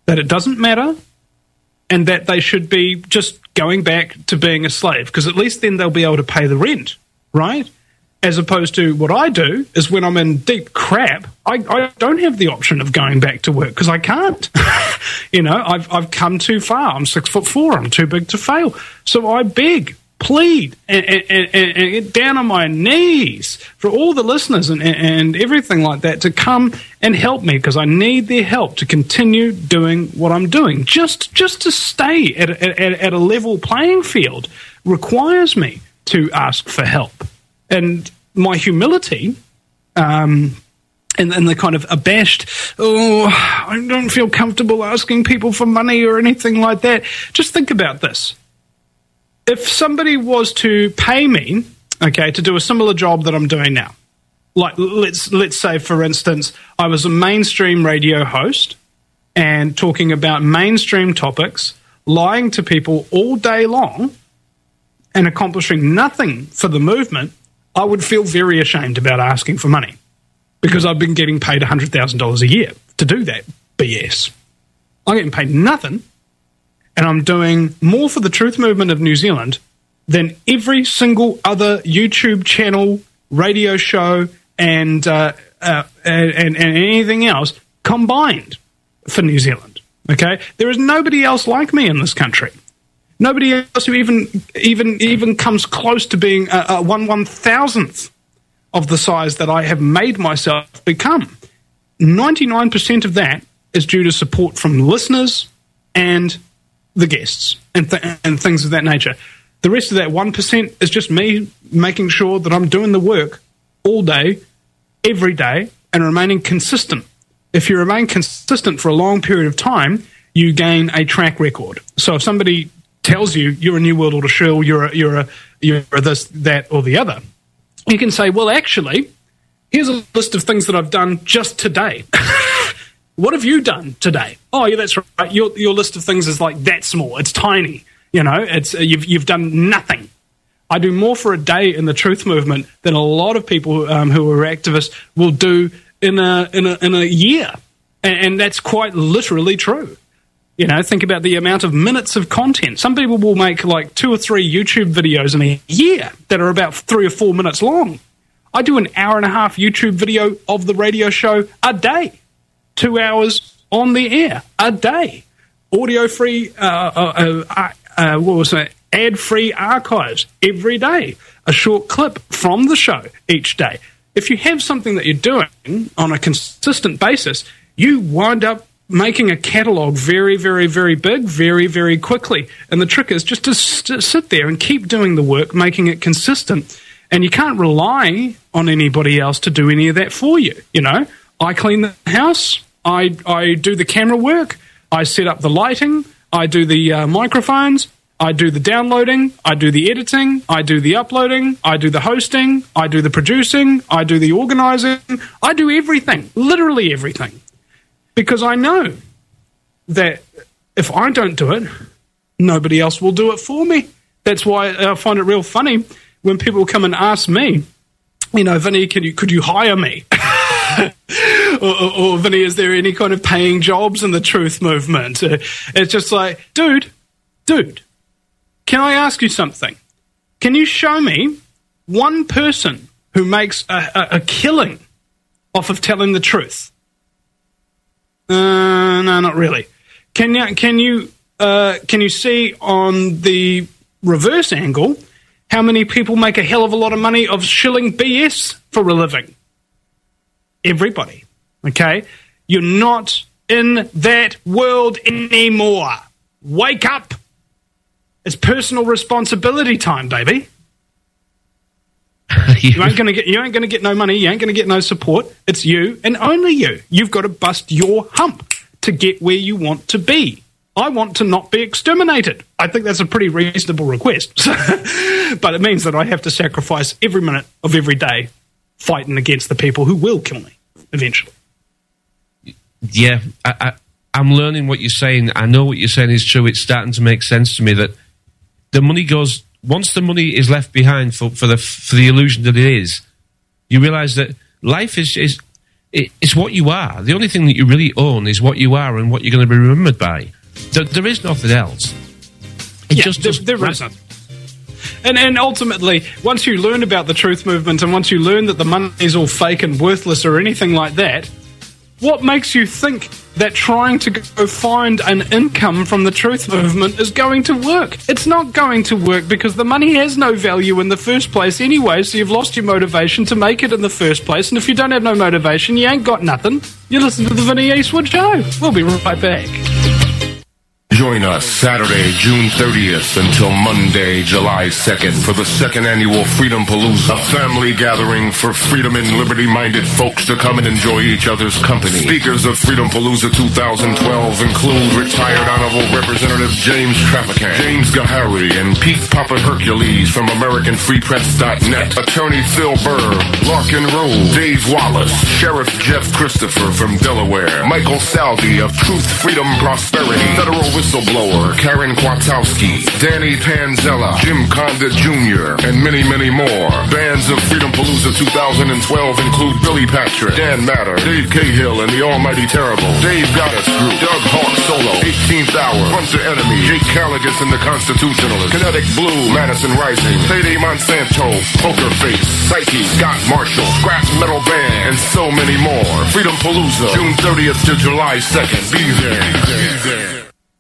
Speaker 2: that it doesn't matter, and that they should be just going back to being a slave, because at least then they'll be able to pay the rent, right? As opposed to what I do is when I'm in deep crap, I don't have the option of going back to work because I can't. I've come too far. I'm 6'4". I'm too big to fail. So I beg, plead, and get down on my knees for all the listeners and everything like that to come and help me, because I need their help to continue doing what I'm doing. Just to stay at a level playing field requires me to ask for help. And my humility, and the kind of abashed, I don't feel comfortable asking people for money or anything like that. Just think about this. If somebody was to pay me, okay, to do a similar job that I'm doing now, like let's say, for instance, I was a mainstream radio host and talking about mainstream topics, lying to people all day long and accomplishing nothing for the movement, I would feel very ashamed about asking for money, because I've been getting paid $100,000 a year to do that BS. I'm getting paid nothing, and I'm doing more for the truth movement of New Zealand than every single other YouTube channel, radio show, and anything else combined for New Zealand. Okay, there is nobody else like me in this country. Nobody else who even comes close to being a 1/1000th of the size that I have made myself become. 99% of that is due to support from listeners and the guests and things of that nature. The rest of that 1% is just me making sure that I'm doing the work all day, every day, and remaining consistent. If you remain consistent for a long period of time, you gain a track record. So if somebody tells you you're a New World Order shill, you're a this, that, or the other, you can say, well, actually, here's a list of things that I've done just today. What have you done today? Oh, yeah, that's right. Your list of things is like that small. It's tiny. It's you've done nothing. I do more for a day in the truth movement than a lot of people who are activists will do in a year, and that's quite literally true. Think about the amount of minutes of content. Some people will make like 2 or 3 YouTube videos in a year that are about 3 or 4 minutes long. I do an hour-and-a-half YouTube video of the radio show a day. 2 hours on the air a day. Audio-free, ad-free archives every day. A short clip from the show each day. If you have something that you're doing on a consistent basis, you wind up making a catalogue very, very, very big, very, very quickly. And the trick is just to sit there and keep doing the work, making it consistent. And you can't rely on anybody else to do any of that for you. I clean the house, I do the camera work, I set up the lighting, I do the microphones, I do the downloading, I do the editing, I do the uploading, I do the hosting, I do the producing, I do the organising, I do everything, literally everything. Because I know that if I don't do it, nobody else will do it for me. That's why I find it real funny when people come and ask me, Vinny, could you hire me? or Vinny, is there any kind of paying jobs in the truth movement? It's just like, dude, can I ask you something? Can you show me one person who makes a killing off of telling the truth? No, not really. Can you see on the reverse angle how many people make a hell of a lot of money of shilling BS for a living? Everybody. Okay? You're not in that world anymore. Wake up. It's personal responsibility time, baby. You ain't gonna get no money. You ain't gonna get no support. It's you and only you. You've got to bust your hump to get where you want to be. I want to not be exterminated. I think that's a pretty reasonable request. But it means that I have to sacrifice every minute of every day fighting against the people who will kill me eventually.
Speaker 14: Yeah, I'm learning what you're saying. I know what you're saying is true. It's starting to make sense to me that the money goes. Once the money is left behind for the illusion that it is, you realise that life is It's what you are. The only thing that you really own is what you are and what you're going to be remembered by. There is nothing else.
Speaker 2: There isn't. And ultimately, once you learn about the truth movement and once you learn that the money is all fake and worthless or anything like that, what makes you think that trying to go find an income from the truth movement is going to work? It's not going to work because the money has no value in the first place anyway, so you've lost your motivation to make it in the first place, and if you don't have no motivation, you ain't got nothing. You listen to the Vinny Eastwood Show. We'll be right back.
Speaker 4: Join us Saturday, June 30th until Monday, July 2nd for the second annual Freedom Palooza, a family gathering for freedom and liberty-minded folks to come and enjoy each other's company. Speakers of Freedom Palooza 2012 include retired Honorable Representative James Traficant, James Gahary, and Pete Papa Hercules from AmericanFreePress.net, Attorney Phil Burr, Larkin Rowe, Dave Wallace, Sheriff Jeff Christopher from Delaware, Michael Salvi of Truth, Freedom, Prosperity, Federal Whistleblower Karen Kwiatkowski, Danny Panzella, Jim Condit Jr., and many, many more. Bands of Freedom Palooza 2012 include Billy Patrick, Dan Matter, Dave Cahill and the Almighty Terrible, Dave Goddess Group, Doug Hawk Solo, 18th Hour, Hunter Enemy, Jake Callaghan and the Constitutionalist, Kinetic Blue, Madison Rising, Payday Monsanto, Poker Face, Psyche, Scott Marshall, Scrap Metal Band, and so many more. Freedom Palooza, June 30th to July 2nd. Be there. Be there.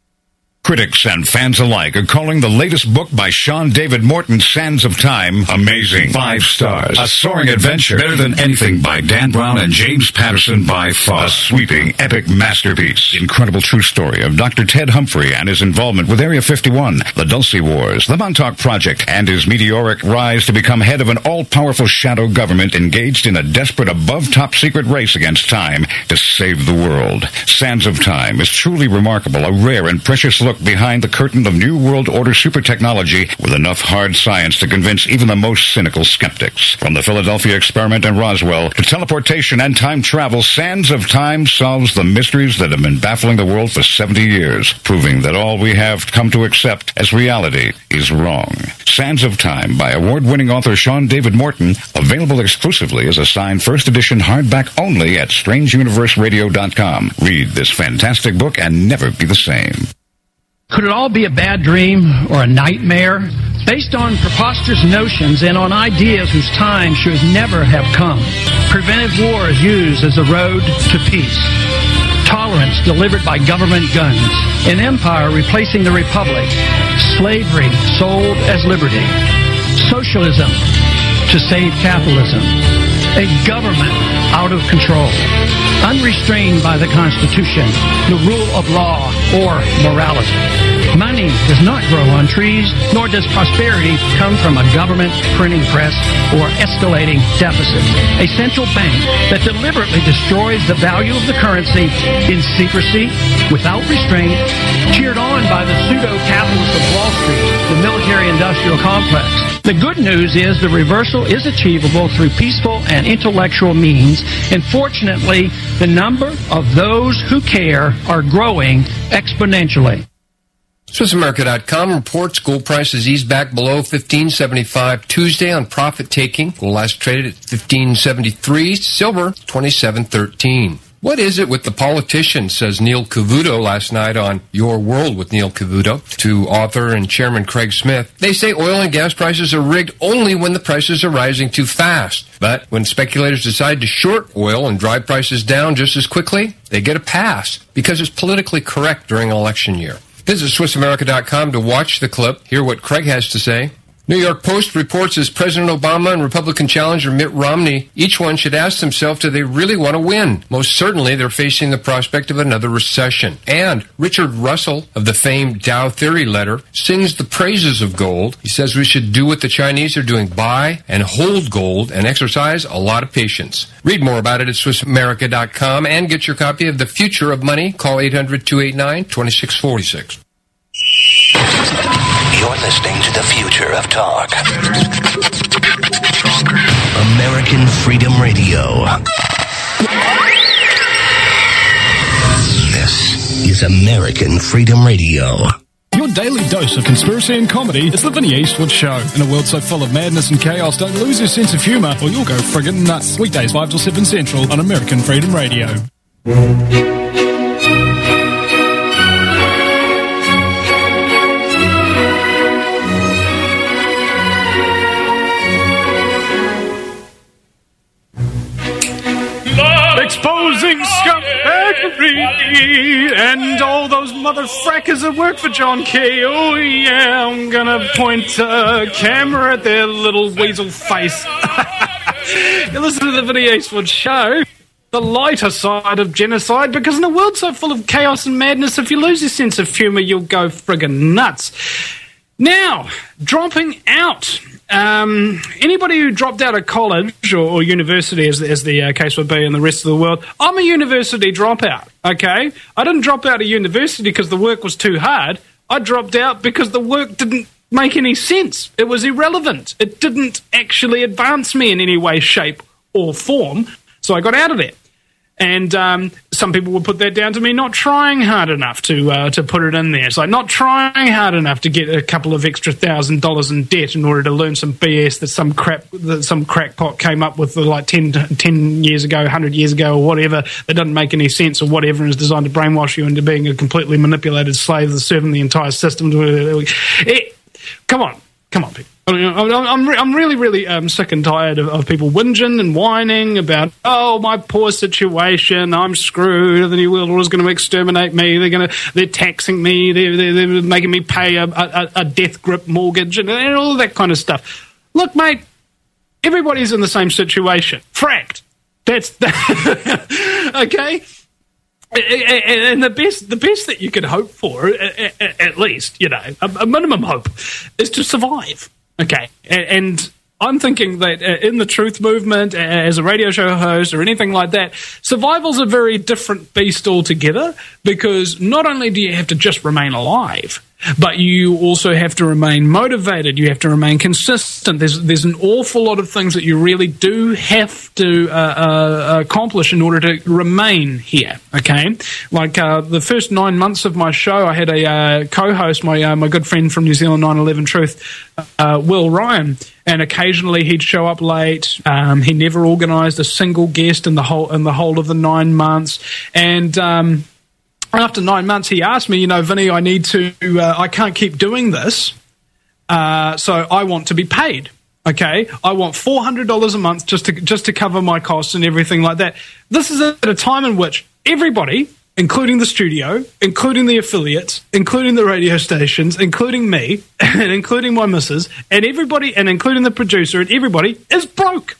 Speaker 5: Critics and fans alike are calling the latest book by Sean David Morton, Sands of Time, amazing. 5 stars. A soaring adventure. Better than anything by Dan Brown and James Patterson by far. A sweeping, epic masterpiece. Incredible true story of Dr. Ted Humphrey and his involvement with Area 51, the Dulce Wars, the Montauk Project, and his meteoric rise to become head of an all-powerful shadow government engaged in a desperate above-top-secret race against time to save the world. Sands of Time is truly remarkable, a rare and precious look behind the curtain of New World Order super technology with enough hard science to convince even the most cynical skeptics. From the Philadelphia experiment in Roswell to teleportation and time travel, Sands of Time solves the mysteries that have been baffling the world for 70 years, proving that all we have come to accept as reality is wrong. Sands of Time by award-winning author Sean David Morton, available exclusively as a signed first edition hardback only at StrangeUniverseRadio.com. Read this fantastic book and never be the same.
Speaker 3: Could it all be a bad dream or a nightmare? Based on preposterous notions and on ideas whose time should never have come. Preventive war is used as a road to peace. Tolerance delivered by government guns. An empire replacing the republic. Slavery sold as liberty. Socialism to save capitalism. A government out of control. Unrestrained by the Constitution, the rule of law, or morality. Money does not grow on trees, nor does prosperity come from a government printing press or escalating deficits. A central bank that deliberately destroys the value of the currency in secrecy, without restraint, cheered on by the pseudo-capitalists of Wall Street, the military-industrial complex. The good news is the reversal is achievable through peaceful and intellectual means, and fortunately, the number of those who care are growing exponentially.
Speaker 22: SwissAmerica.com reports gold prices eased back below $15.75 Tuesday on profit taking. Gold last traded at $15.73. Silver, $27.13. What is it with the politicians, says Neil Cavuto last night on Your World with Neil Cavuto to author and chairman Craig Smith. They say oil and gas prices are rigged only when the prices are rising too fast. But when speculators decide to short oil and drive prices down just as quickly, they get a pass because it's politically correct during an election year. Visit SwissAmerica.com to watch the clip, hear what Craig has to say. New York Post reports as President Obama and Republican challenger Mitt Romney, each one should ask themselves, do they really want to win? Most certainly, they're facing the prospect of another recession. And Richard Russell of the famed Dow Theory letter sings the praises of gold. He says we should do what the Chinese are doing, buy and hold gold and exercise a lot of patience. Read more about it at SwissAmerica.com and get your copy of The Future of Money. Call 800-289-2646.
Speaker 8: You're listening to the future of talk. American Freedom Radio. This is American Freedom Radio.
Speaker 23: Your
Speaker 9: daily dose of conspiracy and comedy is the Vinny Eastwood Show. In a world so full of madness and chaos, don't lose your sense of humour or you'll go friggin' nuts. Weekdays 5 till 7 Central on American Freedom Radio.
Speaker 2: Exposing scumbaggery and all those motherfrackers that work for John Key. Oh yeah, I'm gonna point a camera at their little weasel face. You listen to the Vinny Eastwood Show, the lighter side of genocide, because in a world so full of chaos and madness, if you lose your sense of humour, you'll go friggin' nuts. Now, dropping out. Anybody who dropped out of college or university, as the case would be in the rest of the world, I'm a university dropout, okay? I didn't drop out of university because the work was too hard. I dropped out because the work didn't make any sense. It was irrelevant. It didn't actually advance me in any way, shape, or form, so I got out of there. And some people would put that down to me not trying hard enough to put it in there. It's like not trying hard enough to get a couple of extra $1,000 in debt in order to learn some BS that some crackpot came up with like 10 years ago, 100 years ago, or whatever, that doesn't make any sense, or whatever, and is designed to brainwash you into being a completely manipulated slave that's serving the entire system. Come on, people. I'm really sick and tired of people whinging and whining about, oh, my poor situation, I'm screwed, the New World Order is going to exterminate me, they're taxing me, they're making me pay a death grip mortgage and all that kind of stuff. Look, mate, everybody's in the same situation. Fracked. That's okay. And the best that you could hope for, at least, a minimum hope, is to survive. Okay, and I'm thinking that in the truth movement, as a radio show host or anything like that, survival's a very different beast altogether, because not only do you have to just remain alive, but you also have to remain motivated, you have to remain consistent. There's an awful lot of things that you really do have to accomplish in order to remain here, okay? Like the first 9 months of my show, I had a co-host, my good friend from New Zealand 9/11 Truth, Will Ryan, and occasionally he'd show up late. He never organised a single guest in the whole of the 9 months, and after 9 months, he asked me, Vinny, I can't keep doing this, so I want to be paid. Okay, I want $400 a month just to cover my costs and everything like that. This is at a time in which everybody, including the studio, including the affiliates, including the radio stations, including me, and including my missus, and everybody, and including the producer, and everybody is broke.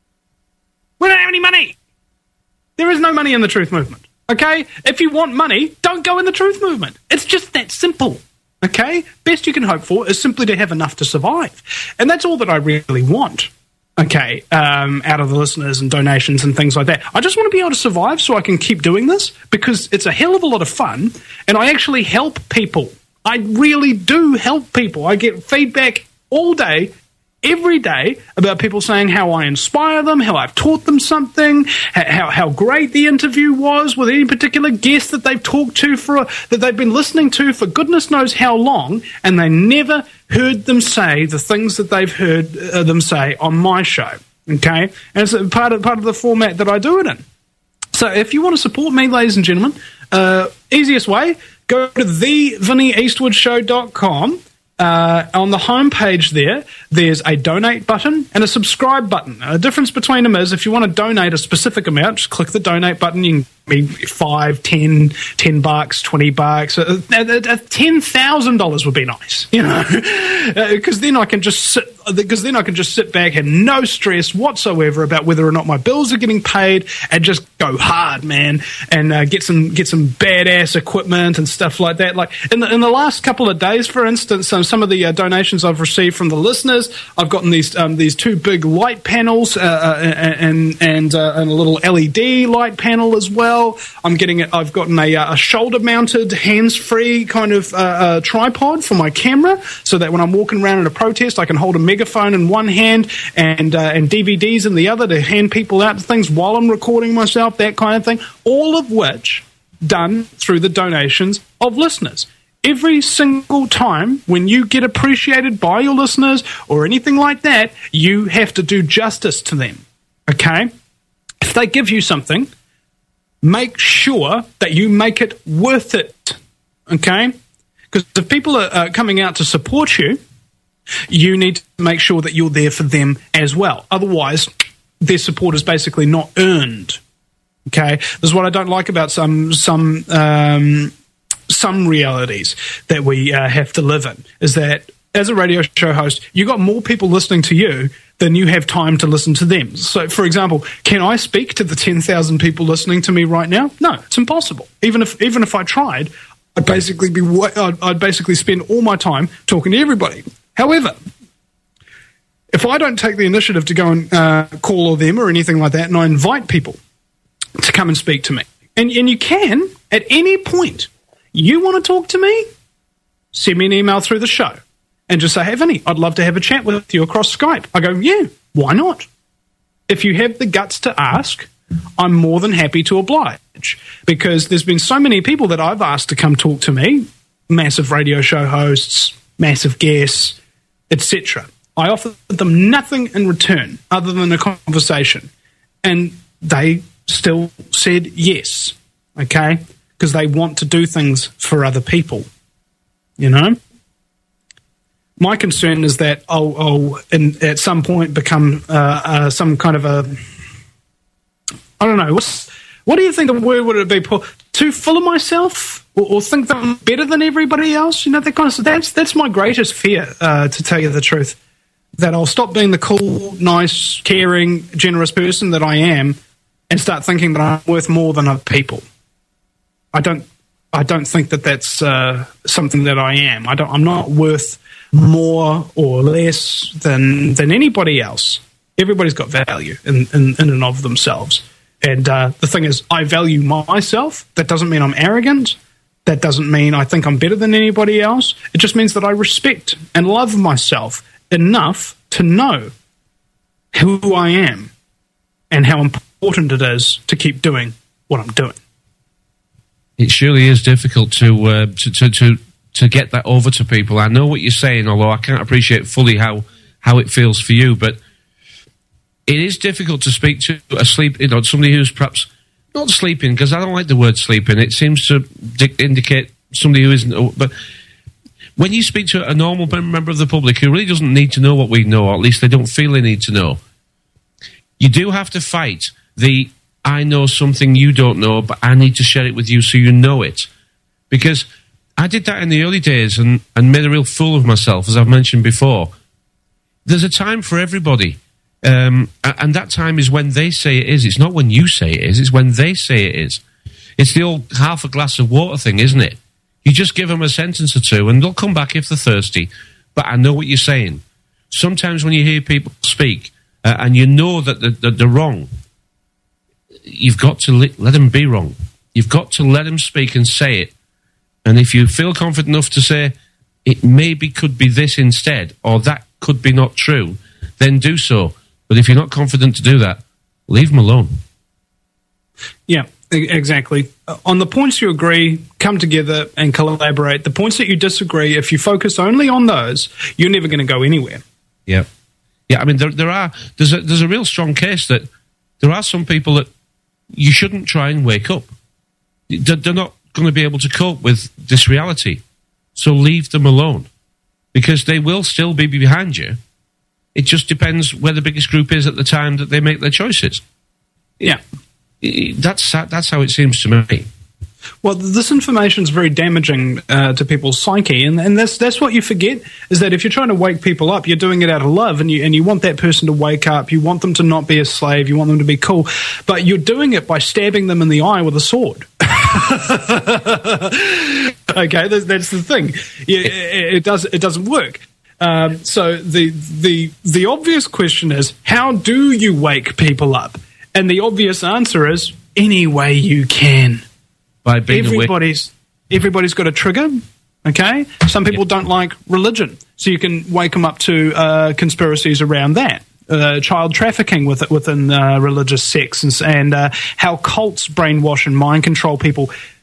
Speaker 2: We don't have any money. There is no money in the truth movement. Okay? If you want money, don't go in the truth movement. It's just that simple. Okay? Best you can hope for is simply to have enough to survive. And that's all that I really want. Okay? Out of the listeners and donations and things like that. I just want to be able to survive so I can keep doing this, because it's a hell of a lot of fun and I actually help people. I really do help people. I get feedback all day, every day, about people saying how I inspire them, how I've taught them something, how great the interview was with any particular guest that they've talked to that they've been listening to for goodness knows how long, and they never heard them say the things that they've heard them say on my show. Okay, and it's part of the format that I do it in. So if you want to support me, ladies and gentlemen, easiest way, go to thevinnyeastwoodshow.com. On the homepage there's a donate button and a subscribe button. The difference between them is if you want to donate a specific amount, just click the donate button. You can be $5, $10, $10, $20. $10,000 would be nice, because then I can just sit back and no stress whatsoever about whether or not my bills are getting paid, and just go hard, man, and get some badass equipment and stuff like that. Like in the last couple of days, for instance, some of the donations I've received from the listeners, I've gotten these two big light panels and a little LED light panel as well. I've gotten a shoulder-mounted, hands-free kind of tripod for my camera, so that when I'm walking around at a protest, I can hold a megaphone in one hand and DVDs in the other to hand people out to things while I'm recording myself, that kind of thing. All of which done through the donations of listeners. every single time when you get appreciated by your listeners or anything like that, you have to do justice to them, okay? If they give you something, make sure that you make it worth it, okay? Because if people are coming out to support you, you need to make sure that you're there for them as well. Otherwise, their support is basically not earned, okay? This is what I don't like about some realities that we have to live in, is that as a radio show host, you got more people listening to you than you have time to listen to them. So, for example, can I speak to the 10,000 people listening to me right now? No, it's impossible. Even if I tried, I'd basically spend all my time talking to everybody. However, if I don't take the initiative to go and call all them or anything like that, and I invite people to come and speak to me, and you can at any point. You want to talk to me? Send me an email through the show and just say, hey, Vinny, I'd love to have a chat with you across Skype. I go, yeah, why not? If you have the guts to ask, I'm more than happy to oblige, because there's been so many people that I've asked to come talk to me, massive radio show hosts, massive guests, etc. I offered them nothing in return other than a conversation, and they still said yes, okay? Because they want to do things for other people, you know? My concern is that I'll at some point become some kind of a, I don't know, what do you think the word would it be? Too full of myself? Or think that I'm better than everybody else? You know, that kind of stuff. That's my greatest fear, to tell you the truth. That I'll stop being the cool, nice, caring, generous person that I am and start thinking that I'm worth more than other people. I don't think that that's something that I am. I'm not worth more or less than anybody else. Everybody's got value in and of themselves. And the thing is, I value myself. That doesn't mean I'm arrogant. That doesn't mean I think I'm better than anybody else. It just means that I respect and love myself enough to know who I am and how important it is to keep doing what I'm doing.
Speaker 14: It surely is difficult to get that over to people. I know what you're saying, although I can't appreciate fully how it feels for you. But it is difficult to speak to somebody who's perhaps not sleeping, because I don't like the word sleeping. It seems to indicate somebody who isn't. But when you speak to a normal member of the public who really doesn't need to know what we know, or at least they don't feel they need to know, you do have to fight the I know something you don't know, but I need to share it with you so you know it. Because I did that in the early days and made a real fool of myself, as I've mentioned before. There's a time for everybody. And that time is when they say it is. It's not when you say it is. It's when they say it is. It's the old half a glass of water thing, isn't it? You just give them a sentence or two and they'll come back if they're thirsty. But I know what you're saying. Sometimes when you hear people speak and you know that they're wrong, you've got to let them be wrong. You've got to let them speak and say it. And if you feel confident enough to say, it maybe could be this instead, or that could be not true, then do so. But if you're not confident to do that, leave them alone.
Speaker 2: Yeah, exactly. On the points you agree, come together and collaborate. The points that you disagree, if you focus only on those, you're never going to go anywhere.
Speaker 14: Yeah. Yeah, I mean, there's a real strong case that there are some people that you shouldn't try and wake up. They're not going to be able to cope with this reality. So leave them alone, because they will still be behind you. It just depends where the biggest group is at the time that they make their choices.
Speaker 2: Yeah.
Speaker 14: That's how it seems to me.
Speaker 2: Well, this information is very damaging to people's psyche, and that's what you forget, is that if you're trying to wake people up, you're doing it out of love, and you want that person to wake up, you want them to not be a slave, you want them to be cool, but you're doing it by stabbing them in the eye with a sword. Okay, that's the thing. It doesn't work. So the obvious question is, how do you wake people up? And the obvious answer is, any way you can.
Speaker 14: By being
Speaker 2: everybody's got a trigger, okay? Some people don't like religion, so you can wake them up to conspiracies around that. Child trafficking within religious sects, and how cults brainwash and mind control people.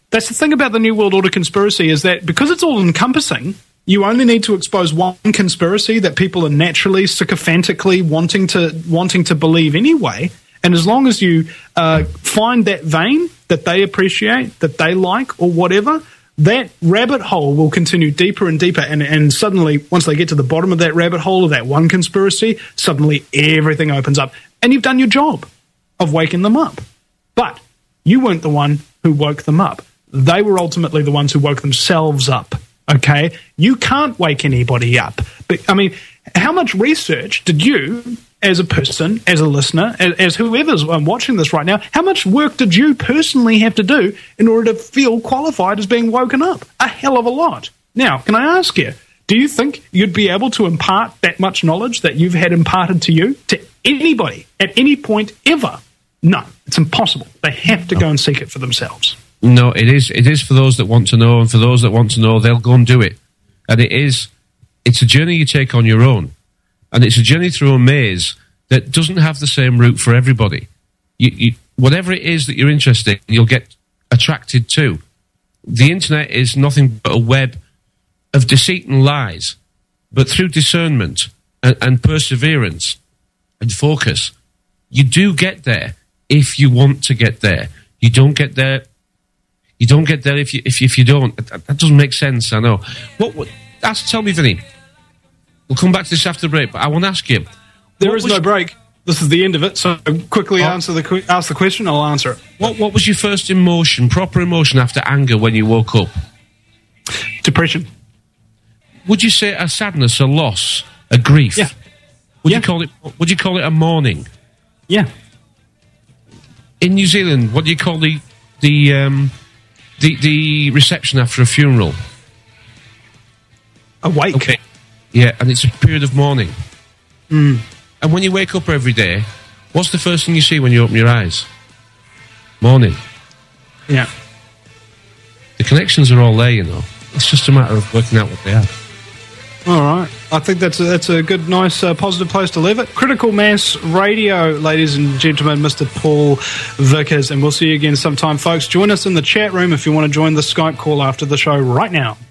Speaker 2: That's the thing about the New World Order conspiracy, is that because it's all encompassing, you only need to expose one conspiracy that people are naturally sycophantically wanting to believe anyway. And as long as you find that vein that they appreciate, that they like, or whatever, that rabbit hole will continue deeper and deeper. And suddenly, once they get to the bottom of that rabbit hole of that one conspiracy, suddenly everything opens up. And you've done your job of waking them up. But you weren't the one who woke them up. They were ultimately the ones who woke themselves up. Okay? You can't wake anybody up. But, I mean, how much research did you, as a person, as a listener, as whoever's watching this right now, how much work did you personally have to do in order to feel qualified as being woken up? A hell of a lot. Now, can I ask you, do you think you'd be able to impart that much knowledge that you've had imparted to you to anybody at any point ever? No, it's impossible. They have to go and seek it for themselves.
Speaker 14: No, it is for those that want to know, and for those that want to know, they'll go and do it. And it's a journey you take on your own. And it's a journey through a maze that doesn't have the same route for everybody. Whatever it is that you're interested in, you'll get attracted to. The internet is nothing but a web of deceit and lies. But through discernment and perseverance and focus, you do get there if you want to get there. You don't get there. You don't get there if you don't. That doesn't make sense, I know. Tell me, Vinny. We'll come back to this after the break, but I want to ask you.
Speaker 2: There is no break. This is the end of it, so quickly ask the question, I'll answer it.
Speaker 14: What was your first emotion, proper emotion, after anger when you woke up?
Speaker 2: Depression.
Speaker 14: Would you say a sadness, a loss, a grief?
Speaker 2: Yeah.
Speaker 14: Would you call it a mourning?
Speaker 2: Yeah.
Speaker 14: In New Zealand, what do you call the reception after a funeral?
Speaker 2: A wake.
Speaker 14: Okay. Yeah, and it's a period of mourning.
Speaker 2: Mm.
Speaker 14: And when you wake up every day, what's the first thing you see when you open your eyes? Morning.
Speaker 2: Yeah.
Speaker 14: The connections are all there, you know. It's just a matter of working out what they are.
Speaker 2: All right. I think that's a good, nice, positive place to leave it. Critical Mass Radio, ladies and gentlemen, Mr. Paul Vickers. And we'll see you again sometime, folks. Join us in the chat room if you want to join the Skype call after the show right now.